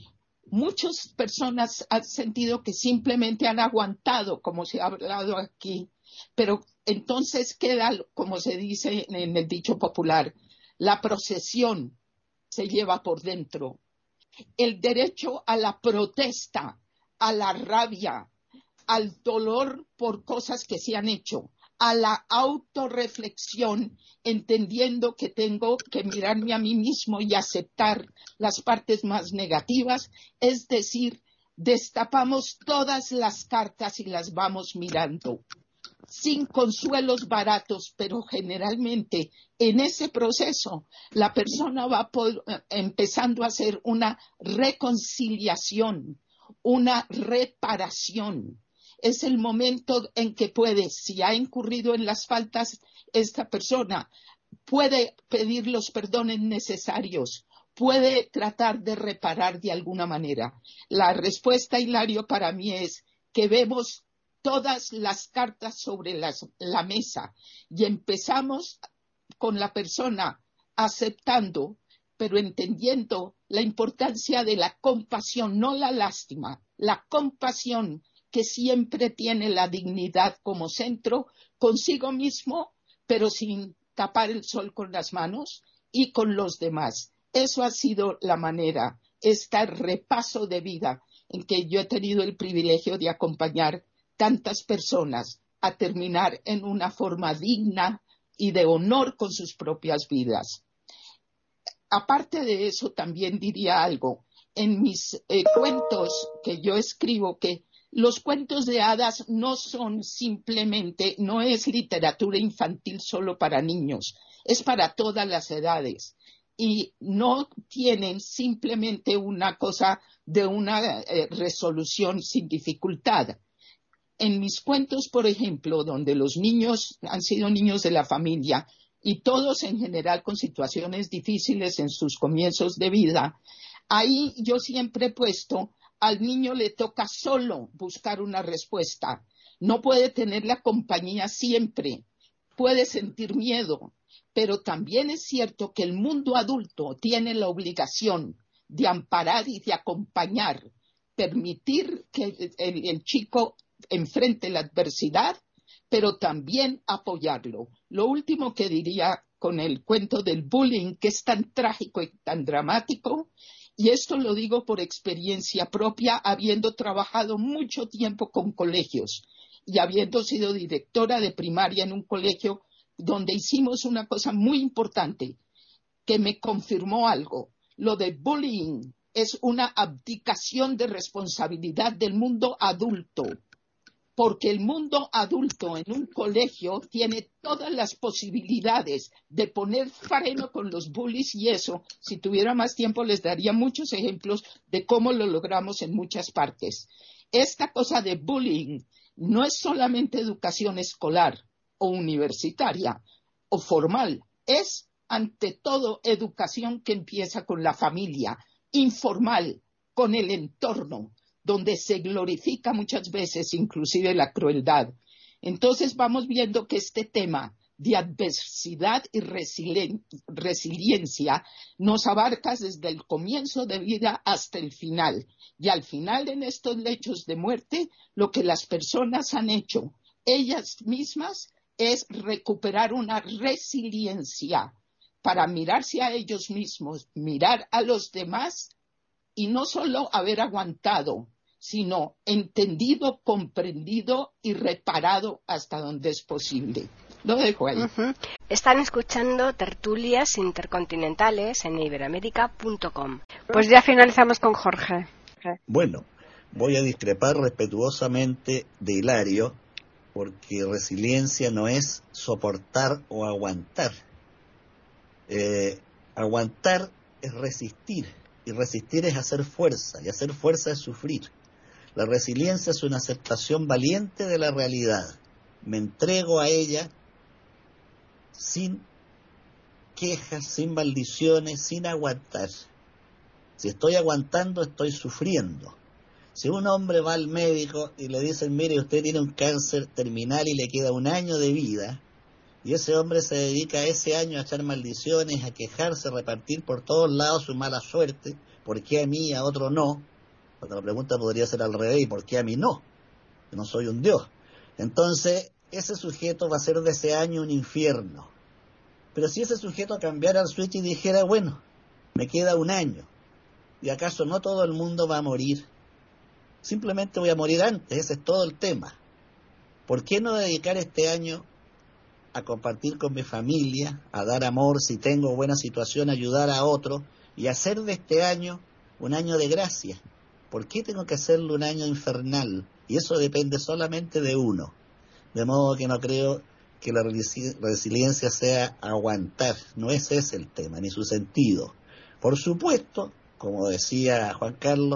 Muchas personas han sentido que simplemente han aguantado, como se ha hablado aquí, pero entonces queda, como se dice en el dicho popular, la procesión se lleva por dentro. El derecho a la protesta, a la rabia, al dolor por cosas que se han hecho, a la autorreflexión, entendiendo que tengo que mirarme a mí mismo y aceptar las partes más negativas, es decir, destapamos todas las cartas y las vamos mirando, sin consuelos baratos, pero generalmente en ese proceso la persona va por, empezando a hacer una reconciliación, una reparación. Es el momento en que puede, si ha incurrido en las faltas, esta persona puede pedir los perdones necesarios, puede tratar de reparar de alguna manera. La respuesta, Hilario, para mí es que vemos todas las cartas sobre las, la mesa y empezamos con la persona aceptando, pero entendiendo la importancia de la compasión, no la lástima, la compasión, que siempre tiene la dignidad como centro, consigo mismo, pero sin tapar el sol con las manos y con los demás. Eso ha sido la manera, este repaso de vida en que yo he tenido el privilegio de acompañar tantas personas a terminar en una forma digna y de honor con sus propias vidas. Aparte de eso, también diría algo. En mis eh, cuentos que yo escribo, que los cuentos de hadas no son simplemente, no es literatura infantil solo para niños, es para todas las edades y no tienen simplemente una cosa de una eh, resolución sin dificultad. En mis cuentos, por ejemplo, donde los niños han sido niños de la familia y todos en general con situaciones difíciles en sus comienzos de vida, ahí yo siempre he puesto: al niño le toca solo buscar una respuesta. No puede tener la compañía siempre. Puede sentir miedo. Pero también es cierto que el mundo adulto tiene la obligación de amparar y de acompañar, permitir que el, el chico enfrente la adversidad, pero también apoyarlo. Lo último que diría con el cuento del bullying, que es tan trágico y tan dramático, y esto lo digo por experiencia propia, habiendo trabajado mucho tiempo con colegios y habiendo sido directora de primaria en un colegio donde hicimos una cosa muy importante que me confirmó algo. Lo de bullying es una abdicación de responsabilidad del mundo adulto. porque el mundo adulto en un colegio tiene todas las posibilidades de poner freno con los bullies, y eso, si tuviera más tiempo, les daría muchos ejemplos de cómo lo logramos en muchas partes. Esta cosa de bullying no es solamente educación escolar o universitaria o formal, es ante todo educación que empieza con la familia, informal, con el entorno, donde se glorifica muchas veces inclusive la crueldad. Entonces vamos viendo que este tema de adversidad y resilien- resiliencia nos abarca desde el comienzo de vida hasta el final. Y al final, en estos lechos de muerte, lo que las personas han hecho ellas mismas es recuperar una resiliencia para mirarse a ellos mismos, mirar a los demás y no solo haber aguantado, sino entendido, comprendido y reparado hasta donde es posible. Lo dejo ahí. Uh-huh. Están escuchando Tertulias Intercontinentales en iberoamérica punto com. Pues ya finalizamos con Jorge. Bueno, voy a discrepar respetuosamente de Hilario, porque resiliencia no es soportar o aguantar. Eh, aguantar es resistir, y resistir es hacer fuerza, y hacer fuerza es sufrir. La resiliencia es una aceptación valiente de la realidad. Me entrego a ella sin quejas, sin maldiciones, sin aguantar. Si estoy aguantando, estoy sufriendo. Si un hombre va al médico y le dicen, mire, usted tiene un cáncer terminal y le queda un año de vida, y ese hombre se dedica a ese año a echar maldiciones, a quejarse, a repartir por todos lados su mala suerte, ¿por qué a mí y a otro no? Porque la pregunta podría ser al revés, ¿y por qué a mí no? Yo no soy un dios. Entonces, ese sujeto va a ser de ese año un infierno. Pero si ese sujeto cambiara el switch y dijera, bueno, me queda un año, ¿y acaso no todo el mundo va a morir? Simplemente voy a morir antes, ese es todo el tema. ¿Por qué no dedicar este año a compartir con mi familia, a dar amor, si tengo buena situación, a ayudar a otro, y hacer de este año un año de gracia? ¿Por qué tengo que hacerlo un año infernal? Y eso depende solamente de uno. De modo que no creo que la resiliencia sea aguantar, no ese es el tema, ni su sentido. Por supuesto, como decía Juan Carlos,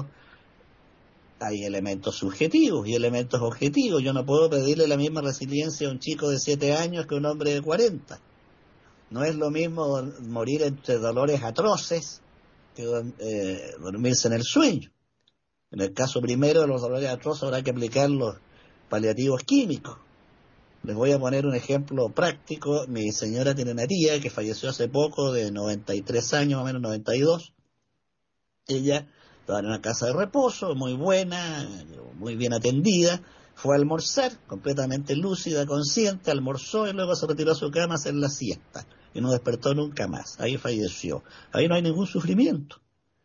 hay elementos subjetivos y elementos objetivos. Yo no puedo pedirle la misma resiliencia a un chico de siete años que a un hombre de cuarenta. No es lo mismo morir entre dolores atroces que eh, dormirse en el sueño. En el caso primero de los dolores atroces habrá que aplicar los paliativos químicos. Les voy a poner un ejemplo práctico. Mi señora tiene una tía que falleció hace poco, de noventa y tres años, más o menos noventa y dos. Ella estaba en una casa de reposo, muy buena, muy bien atendida. Fue a almorzar, completamente lúcida, consciente, almorzó y luego se retiró a su cama a hacer la siesta. Y no despertó nunca más. Ahí falleció. Ahí no hay ningún sufrimiento.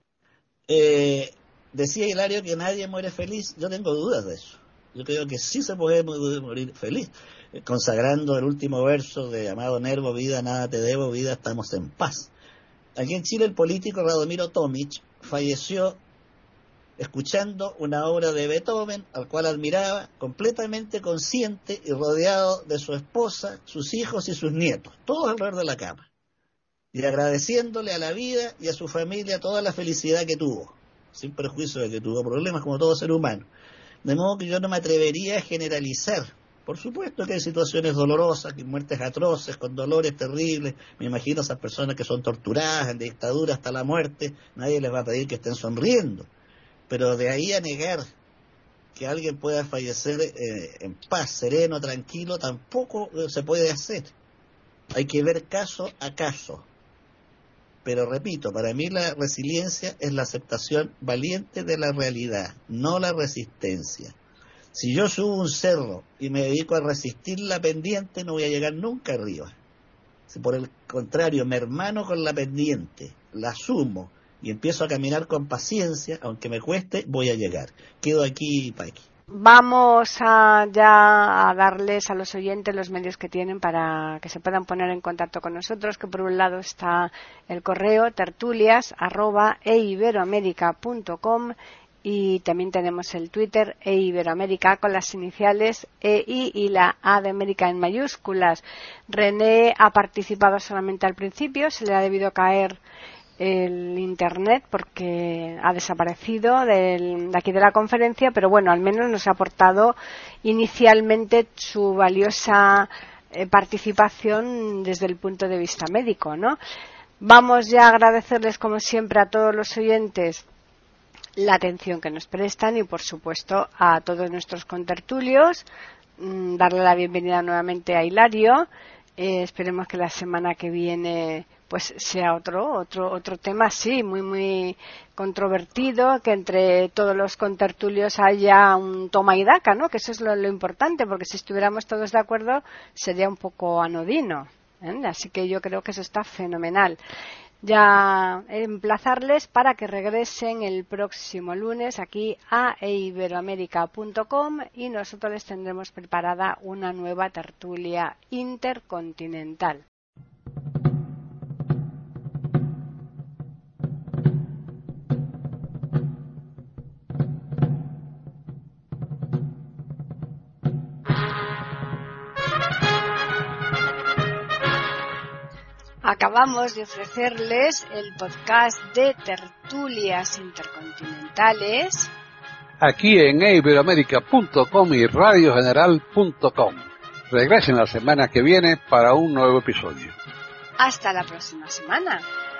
Eh, decía Hilario que nadie muere feliz. Yo tengo dudas de eso. Yo creo que sí se puede morir feliz. Eh, consagrando el último verso de Amado Nervo, vida, nada te debo, vida, estamos en paz. Aquí en Chile el político Radomiro Tomic falleció escuchando una obra de Beethoven, al cual admiraba, completamente consciente y rodeado de su esposa, sus hijos y sus nietos, todos alrededor de la cama, y agradeciéndole a la vida y a su familia toda la felicidad que tuvo, sin perjuicio de que tuvo problemas como todo ser humano. De modo que yo no me atrevería a generalizar. Por supuesto que hay situaciones dolorosas, que muertes atroces, con dolores terribles. Me imagino a esas personas que son torturadas en dictadura hasta la muerte, nadie les va a pedir que estén sonriendo. Pero de ahí a negar que alguien pueda fallecer eh, en paz, sereno, tranquilo, tampoco se puede hacer. Hay que ver caso a caso. Pero repito, para mí la resiliencia es la aceptación valiente de la realidad, no la resistencia. Si yo subo un cerro y me dedico a resistir la pendiente, no voy a llegar nunca arriba. Si por el contrario me hermano con la pendiente, la asumo y empiezo a caminar con paciencia, aunque me cueste, voy a llegar. Quedo aquí, Paqui. Vamos a ya a darles a los oyentes los medios que tienen para que se puedan poner en contacto con nosotros, que por un lado está el correo tertulias arroba e iberoamerica punto com y también tenemos el Twitter e Iberoamérica con las iniciales E I y la A de América en mayúsculas. René ha participado solamente al principio, se le ha debido caer el internet porque ha desaparecido del, de aquí de la conferencia, pero bueno, al menos nos ha aportado inicialmente su valiosa eh, participación desde el punto de vista médico, ¿no? Vamos ya a agradecerles como siempre a todos los oyentes la atención que nos prestan y por supuesto a todos nuestros contertulios, mmm, darle la bienvenida nuevamente a Hilario. Eh, esperemos que la semana que viene pues sea otro otro otro tema así muy muy controvertido, que entre todos los contertulios haya un toma y daca, ¿no? Que eso es lo, lo importante, porque si estuviéramos todos de acuerdo sería un poco anodino, ¿eh? Así que yo creo que eso está fenomenal. Ya emplazarles para que regresen el próximo lunes aquí a iberoamérica punto com y nosotros les tendremos preparada una nueva tertulia intercontinental. Acabamos de ofrecerles el podcast de tertulias intercontinentales aquí en iberoamérica punto com y radio general punto com. Regresen la semana que viene para un nuevo episodio. Hasta la próxima semana.